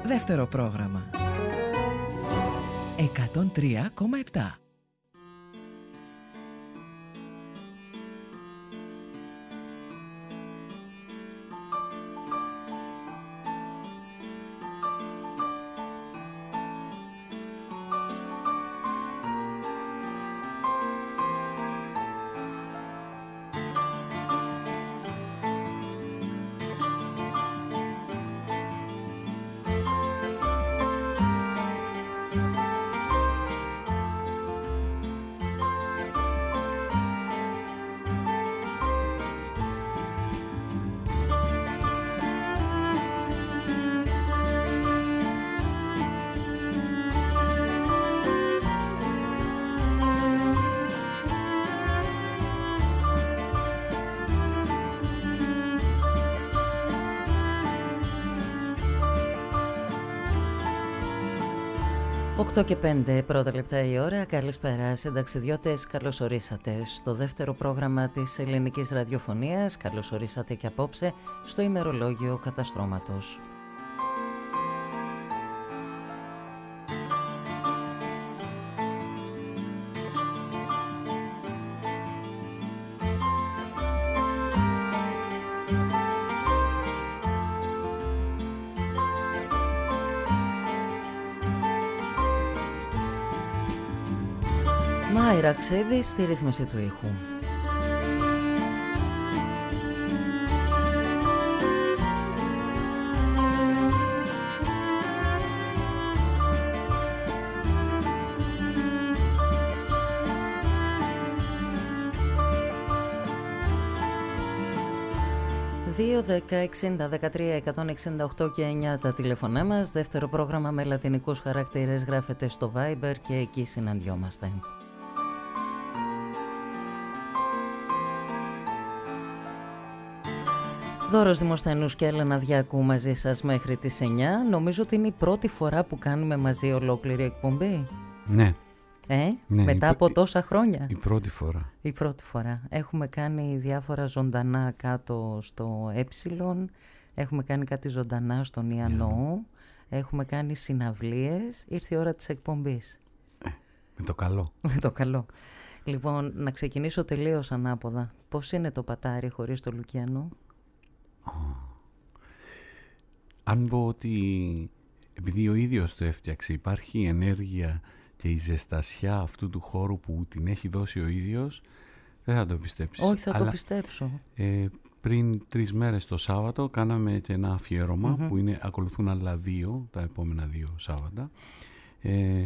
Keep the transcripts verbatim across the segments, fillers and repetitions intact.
Δεύτερο πρόγραμμα. εκατόν τρία κόμμα επτά. οκτώ και πέντε πρώτα λεπτά η ώρα. Καλησπέρα συνταξιδιώτες, καλώς ορίσατε στο δεύτερο πρόγραμμα της ελληνικής ραδιοφωνίας. Καλώς ορίσατε και απόψε στο ημερολόγιο καταστρώματος. Μάιρα Ξέδη στη ρύθμιση του ήχου. δύο, δέκα, εξήντα, δεκατρία, εκατόν εξήντα οκτώ και εννιά τα τηλεφωνά μας. Δεύτερο πρόγραμμα με λατινικούς χαρακτήρες γράφεται στο Viber και εκεί συναντιόμαστε. Δώρος Δημοσθενούς και Έλενα Διάκου μαζί σας μέχρι τις εννιά. Νομίζω ότι είναι η πρώτη φορά που κάνουμε μαζί ολόκληρη εκπομπή. Ναι. Ε, ναι μετά η, από τόσα χρόνια. Η πρώτη φορά. Η πρώτη φορά. Έχουμε κάνει διάφορα ζωντανά κάτω στο Ε. Έχουμε κάνει κάτι ζωντανά στον Ιαννό. Yeah. Έχουμε κάνει συναυλίες. Ήρθε η ώρα της εκπομπής. Ε, με το καλό. Με το καλό. Λοιπόν, να ξεκινήσω τελείως ανάποδα. Πώς είναι το πατάρι χωρίς το Λουκιανό? Oh. Αν πω ότι επειδή ο ίδιος το έφτιαξε, υπάρχει η ενέργεια και η ζεστασιά αυτού του χώρου που την έχει δώσει ο ίδιος, δεν θα το πιστέψεις. Όχι, θα Αλλά, το πιστέψω. Ε, πριν τρεις μέρες το Σάββατο κάναμε και ένα αφιέρωμα Mm-hmm. που είναι, ακολουθούν άλλα δύο, τα επόμενα δύο Σάββατα. Ε,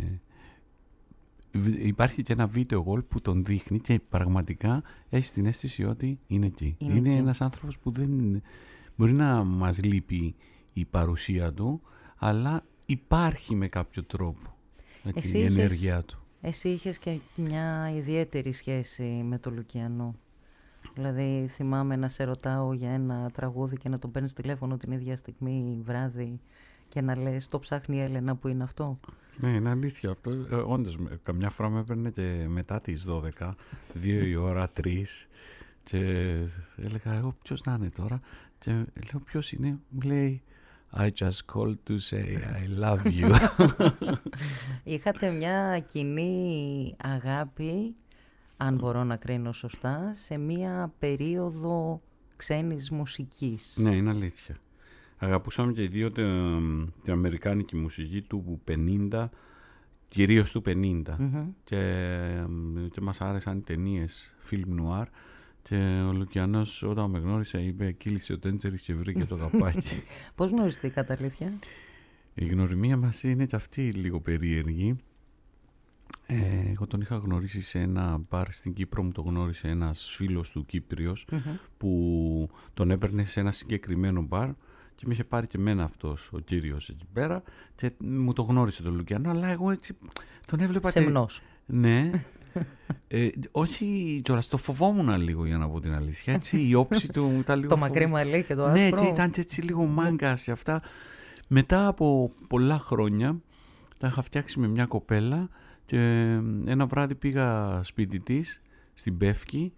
υπάρχει και ένα βίντεο γολ που τον δείχνει και πραγματικά έχει την αίσθηση ότι είναι εκεί. Είναι, είναι εκεί. ένας άνθρωπος που δεν μπορεί να μας λείπει η παρουσία του, αλλά υπάρχει με κάποιο τρόπο εσύ η είχες, ενέργειά του. Εσύ είχες και μια ιδιαίτερη σχέση με το Λουκιανό. Δηλαδή θυμάμαι να σε ρωτάω για ένα τραγούδι και να τον παίρνεις τηλέφωνο την ίδια στιγμή βράδυ και να λες το ψάχνει η Έλενα, που είναι αυτό. Ναι, είναι αλήθεια αυτό. Ε, όντως, καμιά φορά με έπαιρνε και μετά τις δώδεκα, δύο η ώρα, τρεις, και έλεγα εγώ ποιος να είναι τώρα, και λέω ποιος είναι, μου λέει I just called to say I love you. Είχατε μια κοινή αγάπη, αν μπορώ να κρίνω σωστά, σε μια περίοδο ξένης μουσικής. Ναι, είναι αλήθεια. Αγαπούσαμε και οι δύο την, την αμερικάνικη μουσική του πενήντα, κυρίως του πενήντα. Mm-hmm. Και, και μας άρεσαν οι ταινίες film noir. Και ο Λουκιανός όταν με γνώρισε είπε κύλησε ο τέντσερης και βρήκε το καπάκι. Πώς γνωριστήκατε, αλήθεια? Η γνωριμία μας είναι και αυτή λίγο περίεργη. Ε, εγώ τον είχα γνωρίσει σε ένα μπαρ στην Κύπρο, μου το γνώρισε ένας φίλος του Κύπριος, mm-hmm. που τον έπαιρνε σε ένα συγκεκριμένο μπαρ και με είχε πάρει και εμένα αυτός ο κύριος εκεί πέρα και μου το γνώρισε τον Λουκιανό, αλλά εγώ έτσι τον έβλεπα. Σεμνός. Και... ναι. Ε, όχι, τώρα το φοβόμουν λίγο, για να πω την αλήθεια. Έτσι, η όψη του ήταν λίγο. Το μακρύ μαλλί και το άσπρο. Ναι, έτσι, ήταν και έτσι λίγο μάγκας και αυτά. Μετά από πολλά χρόνια τα είχα φτιάξει με μια κοπέλα και ένα βράδυ πήγα σπίτι της στην Πεύκη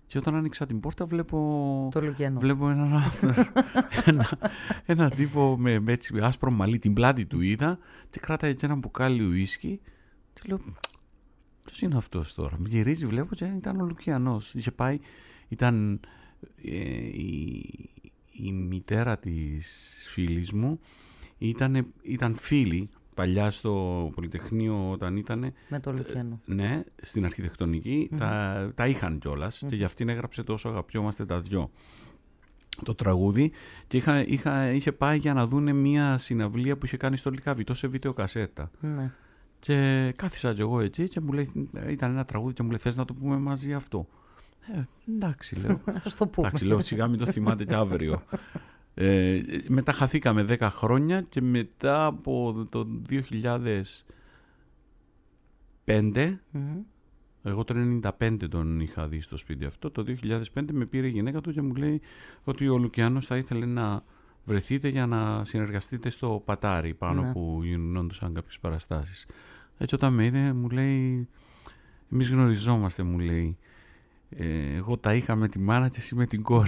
Και όταν άνοιξα την πόρτα βλέπω, το Λουκιανό. Βλέπω έναν ένα, ένα τύπο με, με έτσι, άσπρο μαλλί, την πλάτη του είδα και κράταγε και ένα μπουκάλι ουίσκι και λέω ποιος είναι αυτός τώρα. Με γυρίζει, βλέπω και ήταν ο Λουκιανός. Είχε πάει, ήταν ε, η, η μητέρα της φίλης μου, ήταν, ήταν φίλη παλιά στο Πολυτεχνείο όταν ήταν. Με το Λουκιανό. Ε, ναι, στην αρχιτεκτονική. Mm-hmm. Τα, τα είχαν κιόλας mm-hmm. και γι' αυτήν έγραψε τόσο αγαπιόμαστε τα δυο. Το τραγούδι και είχα, είχα, είχε πάει για να δούνε μια συναυλία που είχε κάνει στο Λυκαβητό σε βίντεο κασέτα. Mm-hmm. Και κάθισα κι εγώ εκεί και μου λέει, ήταν ένα τραγούδι και μου λέει θες να το πούμε μαζί αυτό. Ε, εντάξει λέω. Στο πούμε. Εντάξει λέω, σιγά μην το θυμάται και αύριο. Ε, μετά χαθήκαμε δέκα χρόνια και μετά από το δύο χιλιάδες πέντε mm-hmm. εγώ το ενενήντα πέντε τον είχα δει στο σπίτι αυτό, το δύο χιλιάδες πέντε με πήρε η γυναίκα του και μου λέει ότι ο Λουκιανός θα ήθελε να βρεθείτε για να συνεργαστείτε στο Πατάρι πάνω mm-hmm. που γινόντουσαν κάποιες παραστάσεις. Έτσι όταν με είδε μου λέει εμείς γνωριζόμαστε, μου λέει. Ε, εγώ τα είχα με τη μάνα και εσύ με την κόρη.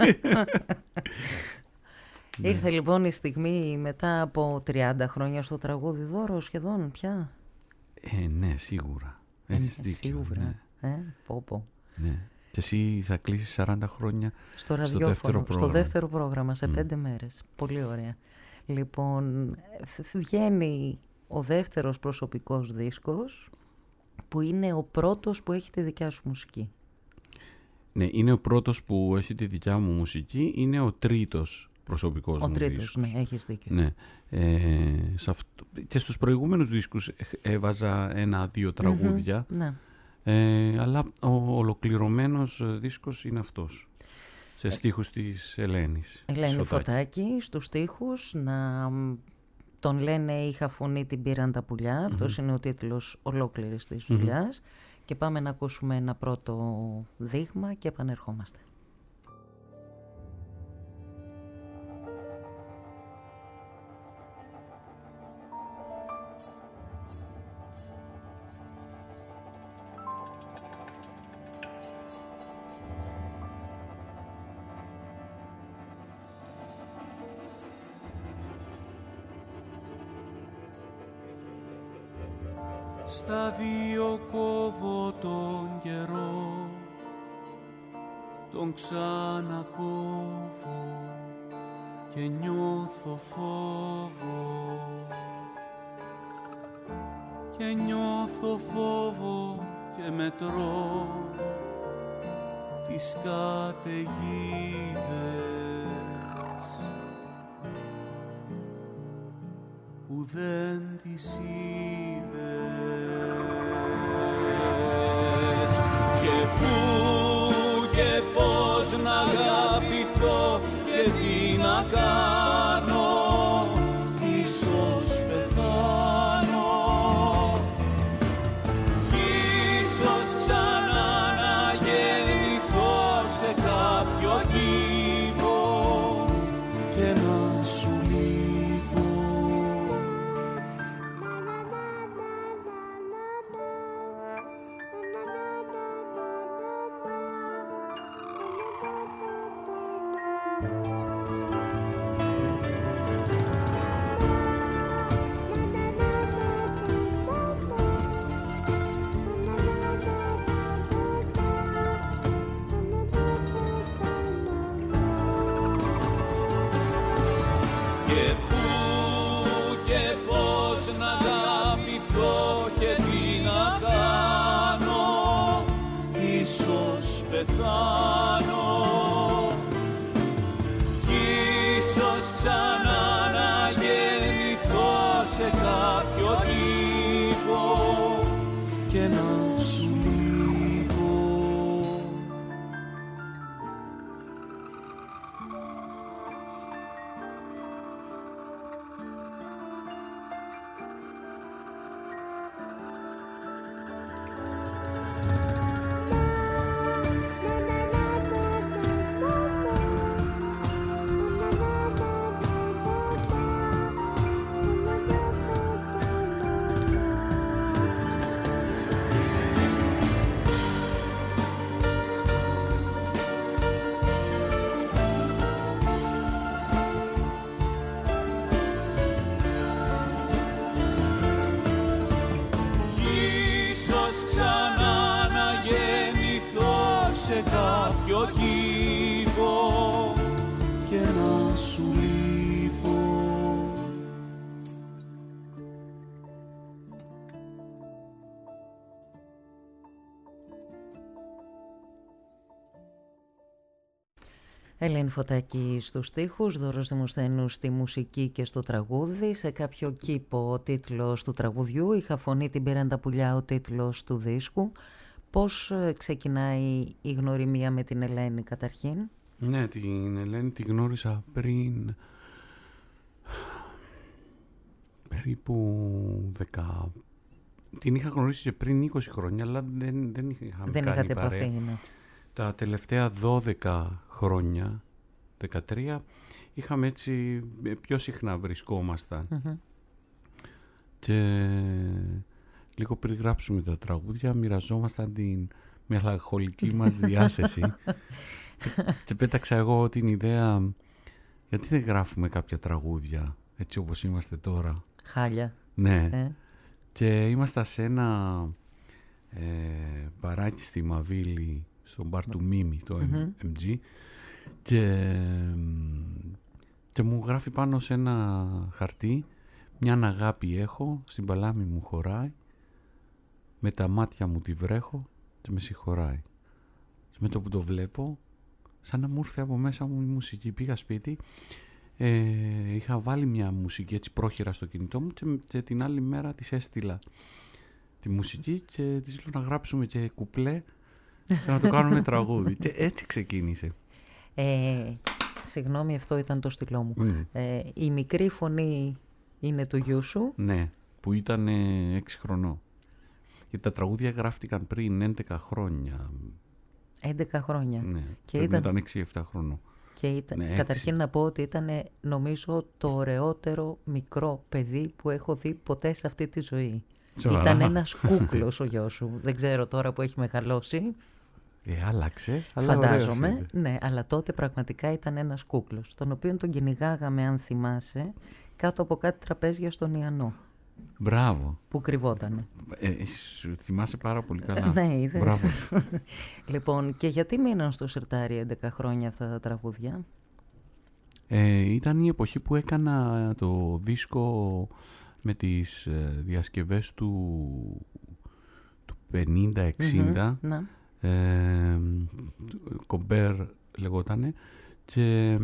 Ναι. Ήρθε λοιπόν η στιγμή μετά από τριάντα χρόνια στο τραγούδι δώρο σχεδόν πια. Ε, ναι, σίγουρα. Έχεις ε, δίκιο. Σίγουρα. Ναι. Ε, πω, πω. Ναι. Και εσύ θα κλείσεις σαράντα χρόνια στο, στο δεύτερο πρόγραμμα. Στο δεύτερο πρόγραμμα, σε mm. πέντε μέρες. Πολύ ωραία. Λοιπόν, βγαίνει ο δεύτερος προσωπικός δίσκος που είναι ο πρώτος που έχει τη δικιά σου μουσική. Ναι, είναι ο πρώτος που έχει τη δικιά μου μουσική, είναι ο τρίτος προσωπικός ο μου τρίτος, δίσκος. Ναι, έχεις δίκιο. Ναι. Ε, σε αυτό, και στους προηγούμενους δίσκους έβαζα ένα-δύο τραγούδια, mm-hmm, ναι. ε, αλλά ο ολοκληρωμένος δίσκος είναι αυτός. Σε στίχους της Ελένης. Ελένη Φωτάκη. Φωτάκη, στους στίχους, να τον λένε «Είχα φωνή, την πήραν τα πουλιά». Mm-hmm. Αυτός είναι ο τίτλος ολόκληρης της δουλειάς. Mm-hmm. Και πάμε να ακούσουμε ένα πρώτο δείγμα και επανερχόμαστε. Στα δύο κόβω τον καιρό, τον ξανακόβω και νιώθω φόβο και νιώθω φόβο και μετρώ τις καταιγίδες που δεν τις είδες. Και πού και πώς να αγαπηθώ και τι να κάνω, ίσως πεθάνω κι ίσως ξανά να γεννηθώ σε κάποιο κήπο και να σου λείπω. Πεθάνω κι ίσως ξανά να γεννηθώ σε κάποιο κήπο και να σου λείπω. ξανά να γεννηθώ σε κάποιο κήπο και να σου λείπω. Ελένη Φωτάκη στους στίχους, Δώρος Δημοσθένου στη μουσική και στο τραγούδι. Σε κάποιο κήπο ο τίτλος του τραγουδιού, είχα φωνή την πήραν τα πουλιά ο τίτλος του δίσκου. Πώς ξεκινάει η γνωριμία με την Ελένη καταρχήν? Ναι, την Ελένη τη γνώρισα πριν περίπου δέκα. Την είχα γνωρίσει και πριν είκοσι χρόνια, αλλά δεν, δεν είχαμε δεν κάνει είχατε παρέα. επαφή, ναι. Τα τελευταία δώδεκα χρόνια, δεκατρία, είχαμε έτσι πιο συχνά βρισκόμασταν. Mm-hmm. Και λίγο πριν γράψουμε τα τραγούδια, μοιραζόμασταν την μελαγχολική μας διάθεση. και, και πέταξα εγώ την ιδέα, γιατί δεν γράφουμε κάποια τραγούδια έτσι όπως είμαστε τώρα. Χάλια. Ναι. Ε. Και ήμασταν σε ένα ε, μπαράκι στη Μαβίλη, στο μπαρ του Μίμη, το mm-hmm. εμ τζι, και, και μου γράφει πάνω σε ένα χαρτί: μια αγάπη έχω, στην παλάμη μου χωράει, με τα μάτια μου τη βρέχω και με συγχωράει. Και με το που το βλέπω, σαν να μου ήρθε από μέσα μου η μουσική. Πήγα σπίτι, ε, είχα βάλει μια μουσική έτσι πρόχειρα στο κινητό μου και, και την άλλη μέρα της έστειλα τη μουσική και της λέω να γράψουμε και κουπλέ και να το κάνουμε τραγούδι. Και έτσι ξεκίνησε. Ε, συγγνώμη, αυτό ήταν το στυλό μου. Mm. Ε, η μικρή φωνή είναι του γιού σου. Ναι, που ήταν έξι χρονών. Γιατί τα τραγούδια γράφτηκαν πριν έντεκα χρόνια. έντεκα χρόνια. Ναι, και ήταν, ήταν έξι εφτά χρονών. Και ήταν, ναι, καταρχήν να πω ότι ήταν, νομίζω, το ωραιότερο μικρό παιδί που έχω δει ποτέ σε αυτή τη ζωή. Σοβαρά. Ήταν ένας κούκλος ο γιος σου. Δεν ξέρω τώρα που έχει μεγαλώσει. Ε, άλλαξε. Αλλά φαντάζομαι. Ναι, αλλά τότε πραγματικά ήταν ένας κούκλος, τον οποίο τον κυνηγάγαμε, αν θυμάσαι, κάτω από κάτι τραπέζια στον Ιαννό. Μπράβο. Που κρυβότανε. Ε, θυμάσαι πάρα πολύ καλά. Ναι, είδες. Μπράβο. Λοιπόν, και γιατί μείναν στο σιρτάρι έντεκα χρόνια αυτά τα τραγούδια? Ε, ήταν η εποχή που έκανα το δίσκο με τις ε, διασκευές του, του πενήντα εξήντα. Mm-hmm, ε, Κομπέρ λεγότανε, και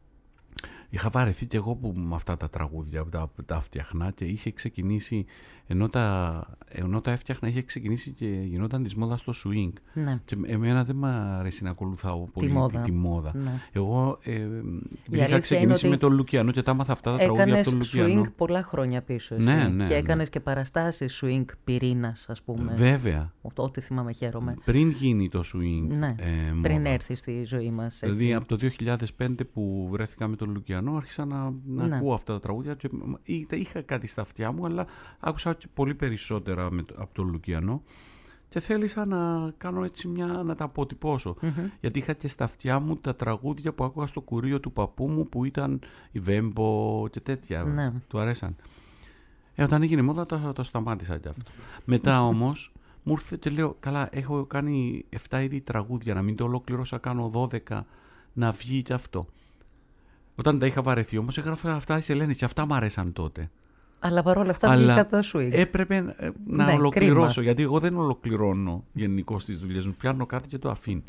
είχα βαρεθεί και εγώ που με αυτά τα τραγούδια τα, τα φτιαχνά, και είχε ξεκινήσει, ενώ τα, ενώ τα έφτιαχνα, είχε ξεκινήσει και γινόταν της μόδας το swing. Ναι. Και εμένα δεν μ' αρέσει να ακολουθάω πολύ τη μόδα. Τη μόδα. Ναι. Εγώ ε, είχα ξεκινήσει με τον Λουκιανό και τα άμαθα αυτά τα τραγούδια από τον Λουκιανό. Έκανες swing πολλά χρόνια πίσω εσύ. Ναι, ναι, και έκανες ναι. και παραστάσεις swing πυρήνας, ας πούμε. Βέβαια. Ό,τι θυμάμαι, χαίρομαι. Πριν γίνει το swing. Ναι, ε, πριν έρθει στη ζωή μας. Έτσι. Δηλαδή από το δύο χιλιάδες πέντε που βρέθηκα με τον Λουκιανό, άρχισα να, να ναι. ακούω αυτά τα τραγούδια. Και είχα κάτι στα αυτιά μου, αλλά άκουσα και πολύ περισσότερα με, από τον Λουκιανό. Και θέλησα να κάνω έτσι μια, να τα αποτυπώσω. Mm-hmm. Γιατί είχα και στα αυτιά μου τα τραγούδια που άκουγα στο κουρείο του παππού μου, που ήταν η Βέμπο και τέτοια. Ναι. Του αρέσαν. Ε, όταν έγινε μόδα το, το σταμάτησα και αυτό. Μετά όμως μου ήρθε και λέω, καλά, έχω κάνει εφτά είδη τραγούδια, να μην το ολοκληρώσα, κάνω δώδεκα, να βγει και αυτό. Όταν τα είχα βαρεθεί όμως, έγραφα αυτά της Ελένης και αυτά μου αρέσαν τότε. Αλλά παρόλα αυτά βγήκα το swing. Έπρεπε να ναι, ολοκληρώσω, κρίμα. Γιατί εγώ δεν ολοκληρώνω γενικώς τις δουλειές μου. Πιάνω κάτι και το αφήνω.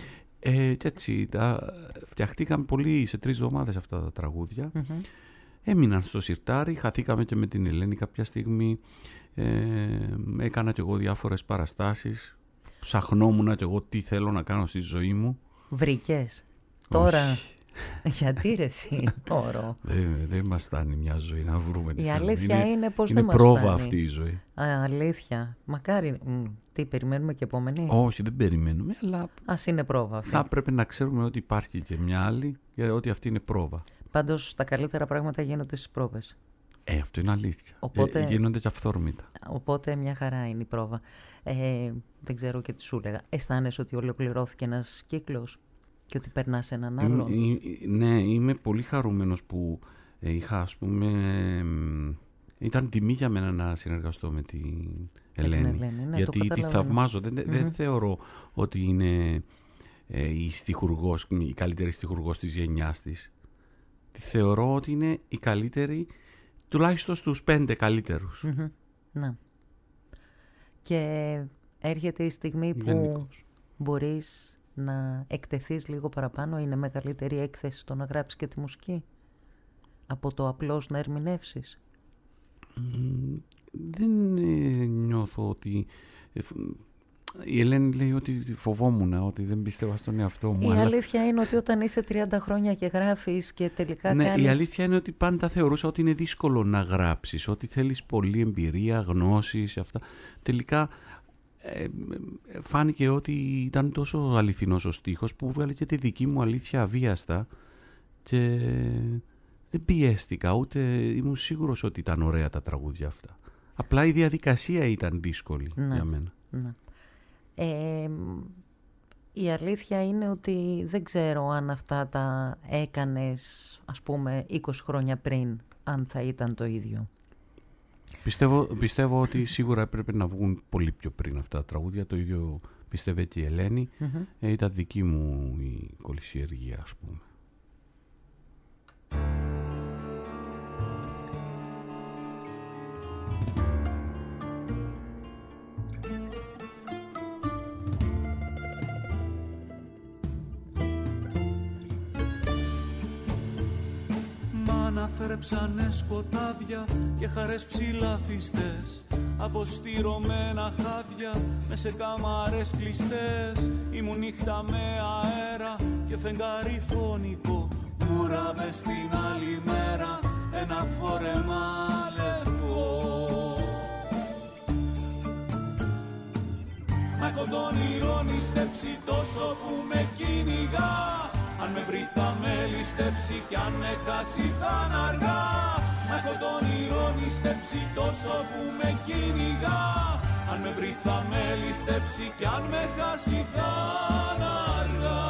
Ε, και έτσι, τα φτιαχτήκαμε πολύ σε τρεις εβδομάδες αυτά τα τραγούδια. Mm-hmm. Έμειναν στο σιρτάρι, χαθήκαμε και με την Ελένη κάποια στιγμή. Ε, έκανα κι εγώ διάφορες παραστάσεις. Ψαχνόμουν κι εγώ τι θέλω να κάνω στη ζωή μου. Βρήκες. Τώρα... Γιατί ρε εσύ, όρο. Δεν δε μας φτάνει μια ζωή να βρούμε τη Η αλήθεια είναι, είναι πως είναι δεν μας πρόβα φτάνει. Αυτή η ζωή. Α, αλήθεια. Μακάρι. Μ, τι, περιμένουμε και επόμενη? Όχι, δεν περιμένουμε, αλλά ας είναι πρόβα αυτή. Θα πρέπει να ξέρουμε ότι υπάρχει και μια άλλη, γιατί ότι αυτή είναι πρόβα. Πάντως τα καλύτερα πράγματα γίνονται στις πρόβες. Ε, αυτό είναι αλήθεια. Οπότε, ε, γίνονται και αυθόρμητα. Οπότε μια χαρά είναι η πρόβα. Ε, δεν ξέρω και τι σου έλεγα. Αισθάνεσαι ότι ολοκληρώθηκε ένας κύκλος και ότι περνάς έναν άλλον? Είμαι, ναι, είμαι πολύ χαρούμενος που ε, είχα, ας πούμε, ε, ήταν τιμή για μένα να συνεργαστώ με την Ελένη. Ελένη. Ναι, γιατί τη θαυμάζω. Δεν, mm-hmm. δεν θεωρώ ότι είναι ε, η στιχουργός, η καλύτερη στιχουργός της γενιάς της. Τη θεωρώ ότι είναι η καλύτερη, τουλάχιστον στους πέντε καλύτερους. Mm-hmm. Ναι. Και έρχεται η στιγμή που Γενικώς. μπορείς να εκτεθείς λίγο παραπάνω, είναι μεγαλύτερη έκθεση το να γράψεις και τη μουσική από το απλώς να ερμηνεύσεις. Mm, δεν ε, νιώθω ότι... Ε, η Ελένη λέει ότι φοβόμουν, ότι δεν πίστευα στον εαυτό μου. Η αλλά... αλήθεια είναι ότι όταν είσαι τριάντα χρόνια και γράφεις και τελικά ναι, κάνεις... η αλήθεια είναι ότι πάντα θεωρούσα ότι είναι δύσκολο να γράψεις, ότι θέλεις πολλή εμπειρία, γνώσεις, αυτά. Τελικά ε, φάνηκε ότι ήταν τόσο αληθινός ο στίχος που βγάλε και τη δική μου αλήθεια αβίαστα και δεν πιέστηκα, ούτε ήμουν σίγουρος ότι ήταν ωραία τα τραγούδια αυτά. Απλά η διαδικασία ήταν δύσκολη ναι, για μένα. Ναι. Ε, η αλήθεια είναι ότι δεν ξέρω αν αυτά τα έκανες, ας πούμε, είκοσι χρόνια πριν, αν θα ήταν το ίδιο. Πιστεύω, πιστεύω ότι σίγουρα έπρεπε να βγουν πολύ πιο πριν αυτά τα τραγούδια. Το ίδιο πιστεύει και η Ελένη. Mm-hmm. Ε, ήταν δική μου η κολυσιεργία, ας πούμε. Θρέψανε σκοτάδια και χαρές ψηλαφιστές, αποστηρωμένα χάδια με σε κάμαρες κλειστές. Ήμουν νύχτα με αέρα και φεγγάρι φωνικό, κούραβε στην άλλη μέρα ένα φόρεμα λευκό. Μα έχω τον όνειρο νηστέψει τόσο που με κυνηγά. Αν με βρει θα με ληστέψει κι αν με χάσει θα είναι αργά. Μα έχω τον όνειρο νηστέψει τόσο που με κυνηγά. Αν με βρει θα με ληστέψει κι αν με χάσει θα είναι αργά.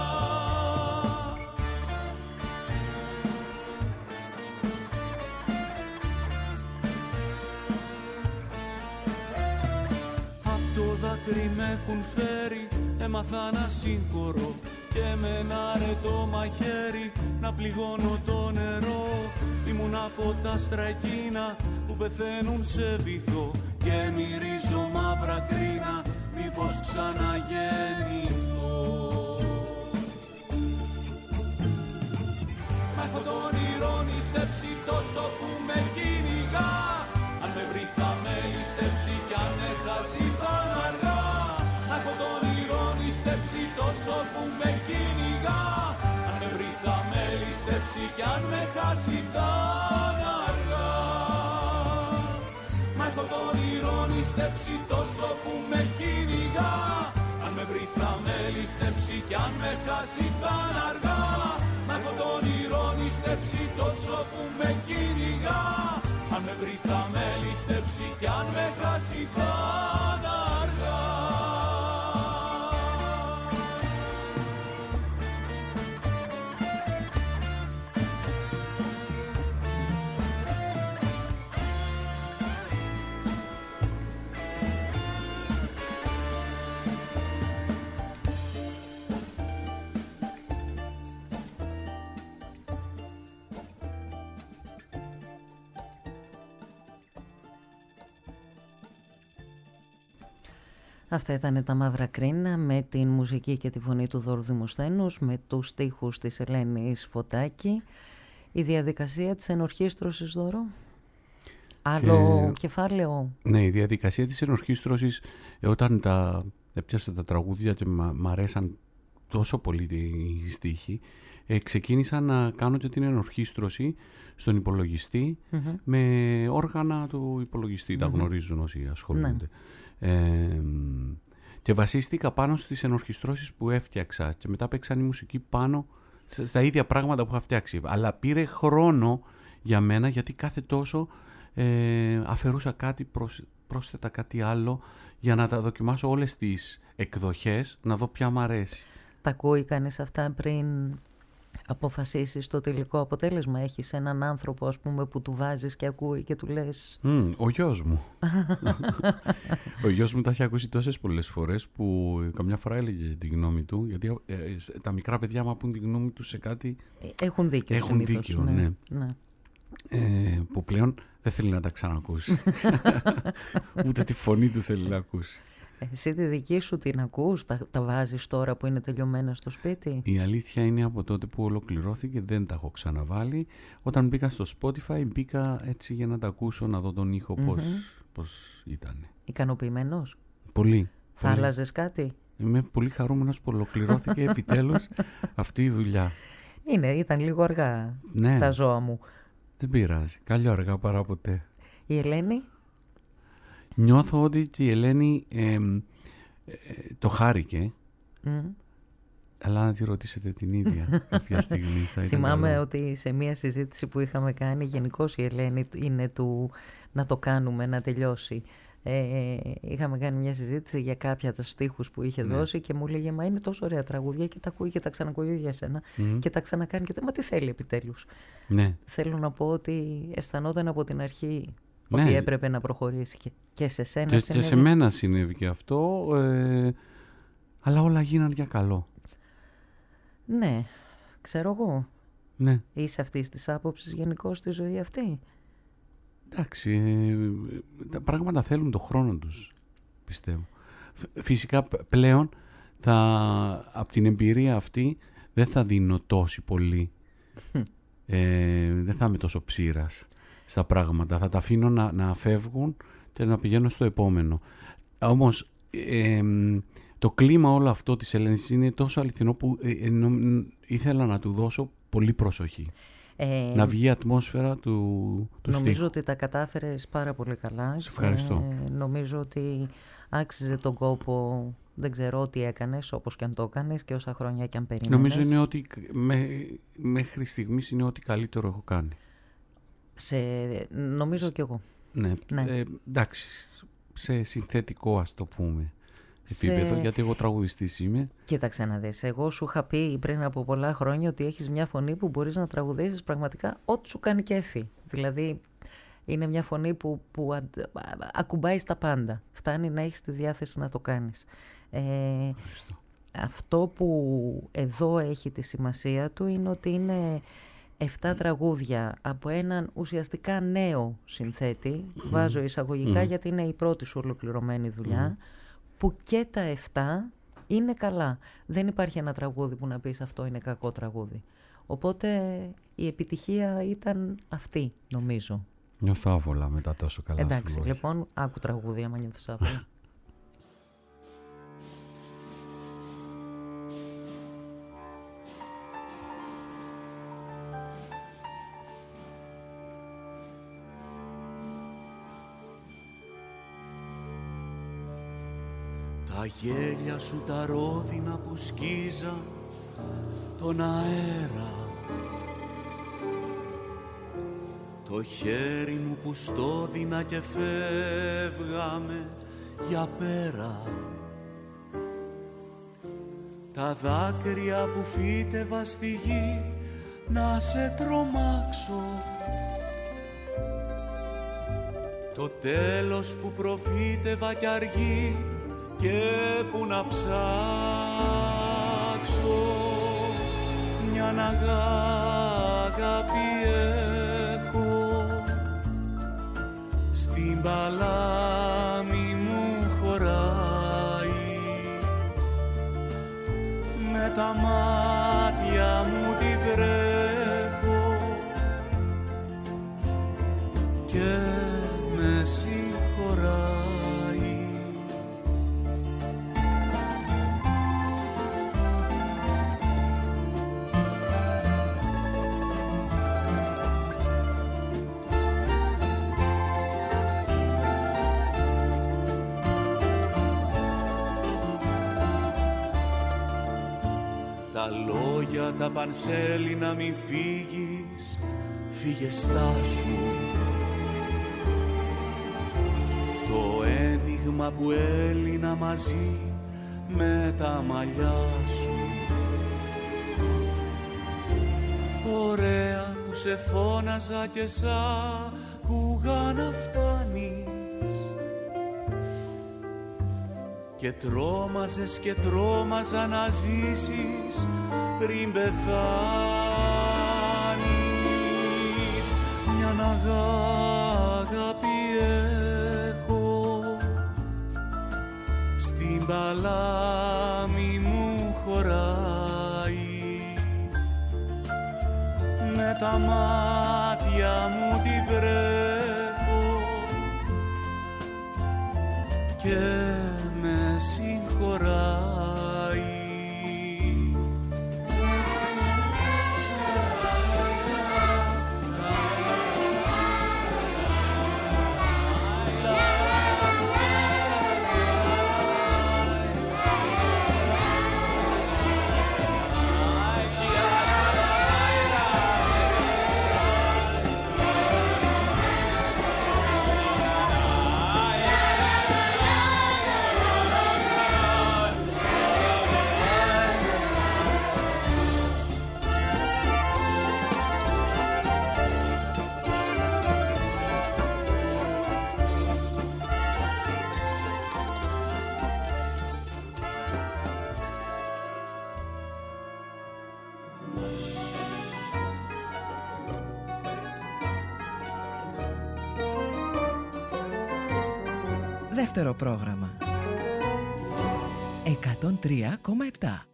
Απ' το δάκρυ με έχουν φέρει, έμαθα να συγχωρώ και με ένα αρετό μαχαίρι να πληγώνω το νερό. Ήμουν από τα άστρα εκείνα που πεθαίνουν σε βυθό και μυρίζω μαύρα κρίνα, μήπως ξαναγεννηθώ. Μα έχω τον όνειρο νηστέψει τόσο που με κυνηγά. Αν με βρει θα με ληστέψει κι αν με χάσει θα είναι αργά. Μα έχω τον όνειρο νηστέψει τόσο που με κυνηγά. Αν με βρει θα με ληστέψει κι αν με χάσει θα είναι αργά. Μα έχω τον όνειρο νηστέψει τόσο που με κυνηγά. Αν με βρει θα με ληστέψει κι αν με χάσει θα είναι αργά. Μα έχω τον όνειρο νηστέψει τόσο που με κυνηγά. Αν με βρει θα με ληστέψει κι αν με χάσει θα είναι αργά. Αυτά ήταν τα Μαύρα Κρίνα με την μουσική και τη φωνή του Δώρου Δημοσθένους, με τους στίχους της Ελένης Φωτάκη. Η διαδικασία της ενορχήστρωσης, Δώρο, άλλο ε, κεφάλαιο. Ναι, η διαδικασία της ενορχήστρωσης, ε, όταν τα έπιασα τα τραγούδια και μ' αρέσαν τόσο πολύ οι στίχοι, ε, ξεκίνησα να κάνω και την ενορχήστρωση στον υπολογιστή, mm-hmm. με όργανα του υπολογιστή, mm-hmm. τα γνωρίζουν όσοι ασχολούνται. Ναι. Ε, και βασίστηκα πάνω στις ενορχιστρώσεις που έφτιαξα και μετά παίξαν η μουσική πάνω στα ίδια πράγματα που είχα φτιάξει, αλλά πήρε χρόνο για μένα γιατί κάθε τόσο ε, αφαιρούσα κάτι, πρόσθετα κάτι άλλο για να τα δοκιμάσω όλες τις εκδοχές, να δω ποια μ' αρέσει. Τα ακούει κανείς αυτά πριν αποφασίσεις το τελικό αποτέλεσμα? Έχεις έναν άνθρωπο, ας πούμε, που του βάζεις και ακούει και του λες... Mm, ο γιος μου. Ο γιος μου τα έχει ακούσει τόσες πολλές φορές που καμιά φορά έλεγε τη γνώμη του, γιατί ε, ε, τα μικρά παιδιά άμα πούν τη γνώμη τους σε κάτι... Έχουν δίκιο έχουν συνήθως, δίκιο, ναι. ναι. ναι. Ε, που πλέον δεν θέλει να τα ξανακούσει. Ούτε τη φωνή του θέλει να ακούσει. Εσύ τη δική σου την ακούς, τα, τα βάζεις τώρα που είναι τελειωμένα στο σπίτι? Η αλήθεια είναι από τότε που ολοκληρώθηκε δεν τα έχω ξαναβάλει. Όταν μπήκα στο Spotify μπήκα έτσι για να τα ακούσω, να δω τον ήχο mm-hmm. πώς, πώς ήταν. Ικανοποιημένος? Πολύ. Θα πολύ. άλλαζες κάτι? Είμαι πολύ χαρούμενος που ολοκληρώθηκε επιτέλους αυτή η δουλειά. Είναι, ήταν λίγο αργά ναι. τα ζώα μου. Δεν πειράζει. Καλό αργά παρά ποτέ. Η Ελένη? Νιώθω ότι η Ελένη ε, ε, το χάρηκε, mm. αλλά να τη ρωτήσετε την ίδια κάποια στιγμή. Θα ήταν Θυμάμαι καλό. ότι σε μία συζήτηση που είχαμε κάνει, γενικώς η Ελένη είναι του να το κάνουμε, να τελειώσει. Ε, είχαμε κάνει μια συζήτηση για κάποια τα στίχους που είχε ναι. δώσει και μου λέγε μα είναι τόσο ωραία τραγούδια και τα ακούει και τα ξανακούει για σένα mm. και τα ξανακάνει και τα... Μα τι θέλει επιτέλους? Ναι. Θέλω να πω ότι αισθανόταν από την αρχή ναι. ότι έπρεπε να προχωρήσει και, και σε σένα και, συνέβη. Και σε μένα συνέβη και αυτό, ε, αλλά όλα γίναν για καλό. Ναι, ξέρω εγώ. Ναι. Είσαι αυτής της άποψης γενικώς στη ζωή αυτή? Εντάξει, ε, τα πράγματα θέλουν το χρόνο τους, πιστεύω. Φυσικά πλέον θα, από την εμπειρία αυτή δεν θα δίνω τόση πολύ, ε, δεν θα είμαι τόσο ψήρας στα πράγματα. Θα τα αφήνω να, να φεύγουν και να πηγαίνω στο επόμενο. Όμως ε, το κλίμα όλο αυτό της Ελένης είναι τόσο αληθινό που ε, ε, νο, ήθελα να του δώσω πολύ προσοχή. Ε, να βγει η ατμόσφαιρα του, του νομίζω στίχου. ότι τα κατάφερες πάρα πολύ καλά. Σε ευχαριστώ. Ε, νομίζω ότι άξιζε τον κόπο. Δεν ξέρω τι έκανες, όπως και αν το έκανες και όσα χρόνια και αν περίμενες. Νομίζω είναι ότι με, μέχρι στιγμής είναι ό,τι καλύτερο έχω κάνει. Σε, νομίζω κι εγώ. Ναι, ναι. Ε, εντάξει, σε συνθετικό ας το πούμε επίπεδο, σε... γιατί εγώ τραγουδιστής είμαι. Κοίταξε να δεις, εγώ σου είχα πει πριν από πολλά χρόνια ότι έχεις μια φωνή που μπορείς να τραγουδήσεις πραγματικά ό,τι σου κάνει κέφι. Δηλαδή είναι μια φωνή που, που α, ακουμπάει στα πάντα. Φτάνει να έχεις τη διάθεση να το κάνεις. Ε, αυτό που εδώ έχει τη σημασία του είναι ότι είναι εφτά τραγούδια από έναν ουσιαστικά νέο συνθέτη. Mm. Βάζω εισαγωγικά mm. γιατί είναι η πρώτη σου ολοκληρωμένη δουλειά. Mm. Που και τα εφτά είναι καλά. Δεν υπάρχει ένα τραγούδι που να πεις αυτό είναι κακό τραγούδι. Οπότε η επιτυχία ήταν αυτή, νομίζω. Νιώθω άβολα μετά τόσο καλά. Εντάξει, λοιπόν, άκου τραγούδι άμα νιώθεις άβολα. Τα γέλια σου τα ρόδινα που σκίζαν τον αέρα, το χέρι μου που στόδινα και φεύγαμε για πέρα, τα δάκρυα που φύτευα στη γη να σε τρομάξω, το τέλος που προφήτευα κι αργεί και που να ψάξω μια αγάπη έχω στην παλάμη μου χωράει, με τα μάτια μου τη βρέχω και με συγχωράει. Τα λόγια τα πανσέλη να μη φύγεις, φύγε στάσου. Το ένιγμα που έλυνα μαζί με τα μαλλιά σου, ωραία που σε φώναζα και σ' άκουγα να φτάνεις και τρόμαζες και τρόμαζα να ζήσεις πριν πεθάνεις. Μιαν αγάπη έχω στην παλάμη μου χωράει, με τα μάτια μου τη βρέχω και με συγχωράει. Δεύτερο πρόγραμμα εκατόν τρία κόμμα επτά.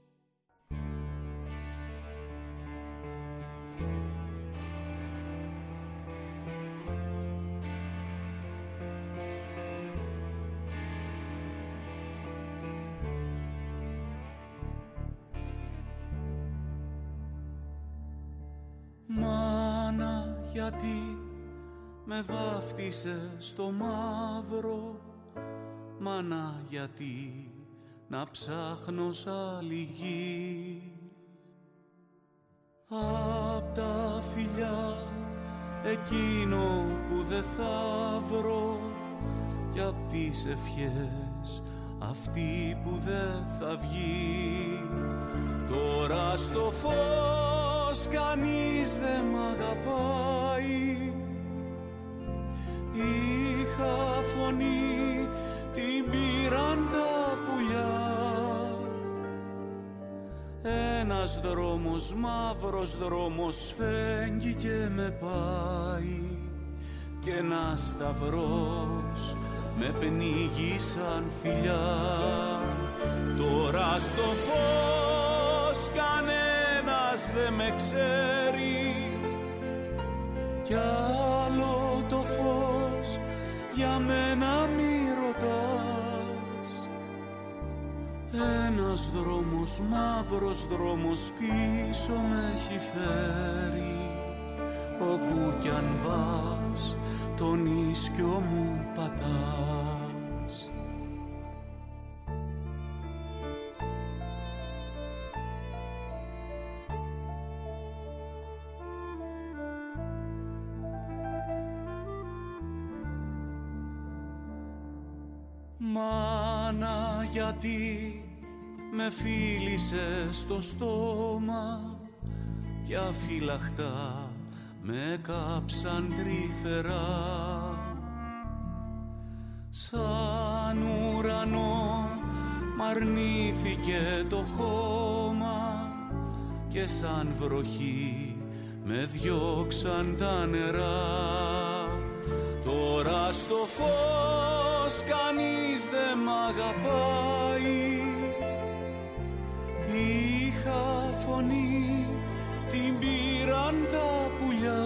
Μάνα, γιατί με βάφτισες στο μαύρο, μάνα, γιατί να ψάχνω σ' άλλη γη. Απ' τα φιλιά εκείνο που δεν θα βρω κι απ' τις ευχές αυτή που δεν θα βγει. Τώρα στο φως κανείς δεν μ' αγαπάει. Είχα φωνή, την πήραν τα πουλιά. Ένας δρόμος, μαύρος δρόμος φέγγει και με πάει και ένας σταυρός με πνίγει σαν φιλιά. Τώρα στο φως κανένας δεν με ξέρει κι άλλο το φως για μένα μη ρωτάς. Ένας δρόμος, μαύρος δρόμος πίσω με έχει φέρει. Όπου κι αν πας τον ίσκιο μου πατάς. Μάνα, γιατί με φίλησες στο στόμα κι αφυλαχτά με κάψαν τρυφερά. Σαν ουρανό μ' αρνήθηκε το χώμα και σαν βροχή με διώξαν τα νερά. Τώρα στο φως κανείς δεν μ' αγαπάει. Είχα φωνή, την πήραν τα πουλιά.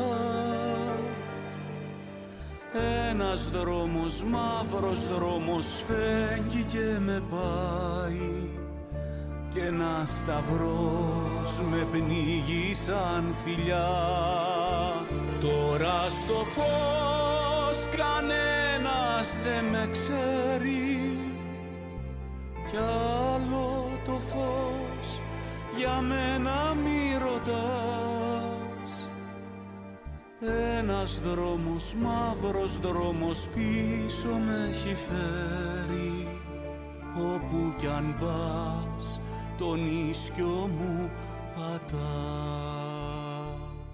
Ένας δρόμος, μαύρος δρόμος φέγγει και με πάει και ένας σταυρός με πνίγει σαν φιλιά. Τώρα στο φως κανένας δεν με ξέρει κι άλλο το φως για μένα μη ρωτάς. Ένας δρόμος, μαύρος δρόμος πίσω με έχει φέρει. Όπου κι αν πας τον ίσκιο μου πατάς.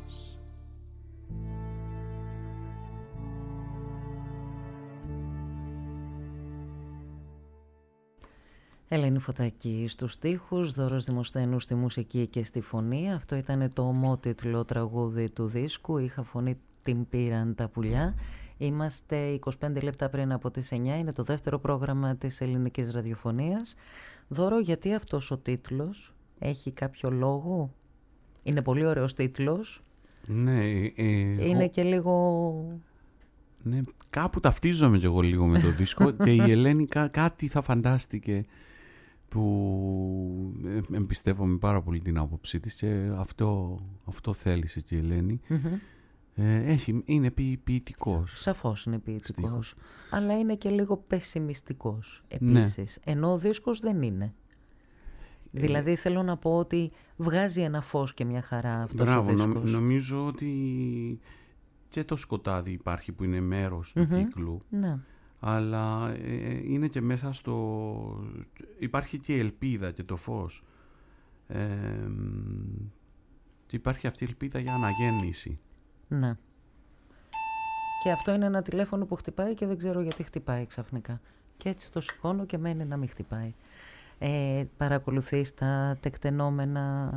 Ελένη Φωτακή στους στίχους, Δώρος Δημοσθένου στη μουσική και στη φωνή. Αυτό ήταν το ομότιτλο τραγούδι του δίσκου. Είχα φωνή, την πήραν τα πουλιά. Είμαστε είκοσι πέντε λεπτά πριν από τις εννιά. Είναι το δεύτερο πρόγραμμα της ελληνικής ραδιοφωνίας. Δώρο, γιατί αυτός ο τίτλος έχει κάποιο λόγο? Είναι πολύ ωραίος τίτλος. Ναι, ε, είναι εγώ... και λίγο... Ναι, κάπου ταυτίζομαι κι εγώ λίγο με το δίσκο και η Ελένη κά, κάτι θα φαντάστηκε που ε, εμπιστεύομαι πάρα πολύ την άποψή της και αυτό, αυτό θέλησε και η Ελένη. Mm-hmm. Ε, έχει, είναι ποιη, ποιητικός. Σαφώς είναι ποιητικός, αλλά είναι και λίγο πεσημιστικός Ναι. επίσης, ενώ ο δίσκος δεν είναι. Ε, δηλαδή θέλω να πω ότι βγάζει ένα φως και μια χαρά αυτός μπράβο, ο δίσκος. Νο, νομίζω ότι και το σκοτάδι υπάρχει που είναι μέρος του mm-hmm. κύκλου. Ναι. Αλλά ε, είναι και μέσα στο... Υπάρχει και η ελπίδα και το φως. Ε, και υπάρχει αυτή η ελπίδα για αναγέννηση. Ναι. Και αυτό είναι ένα τηλέφωνο που χτυπάει και δεν ξέρω γιατί χτυπάει ξαφνικά. Και έτσι το σηκώνω και μένει να μην χτυπάει. Ε, παρακολουθείς τα τεκτενόμενα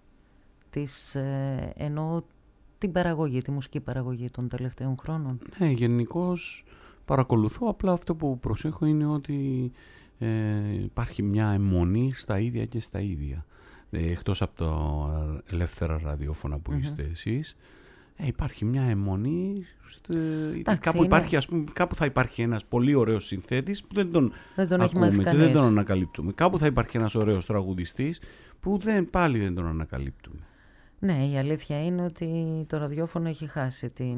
της... Ε, εννοώ την παραγωγή, τη μουσική παραγωγή των τελευταίων χρόνων. Ναι, γενικώς παρακολουθώ, απλά αυτό που προσέχω είναι ότι ε, υπάρχει μια αιμονή στα ίδια και στα ίδια. Ε, εκτός από τα ελεύθερα ραδιόφωνα που mm-hmm. είστε εσείς, ε, υπάρχει μια αιμονή, στε, κάπου, είναι... υπάρχει, ας πούμε, κάπου θα υπάρχει ένας πολύ ωραίος συνθέτης που δεν τον, δεν τον ακούμε και δεν τον ανακαλύπτουμε. Κάπου θα υπάρχει ένας ωραίος τραγουδιστής που δεν, πάλι δεν τον ανακαλύπτουμε. Ναι, η αλήθεια είναι ότι το ραδιόφωνο έχει χάσει την...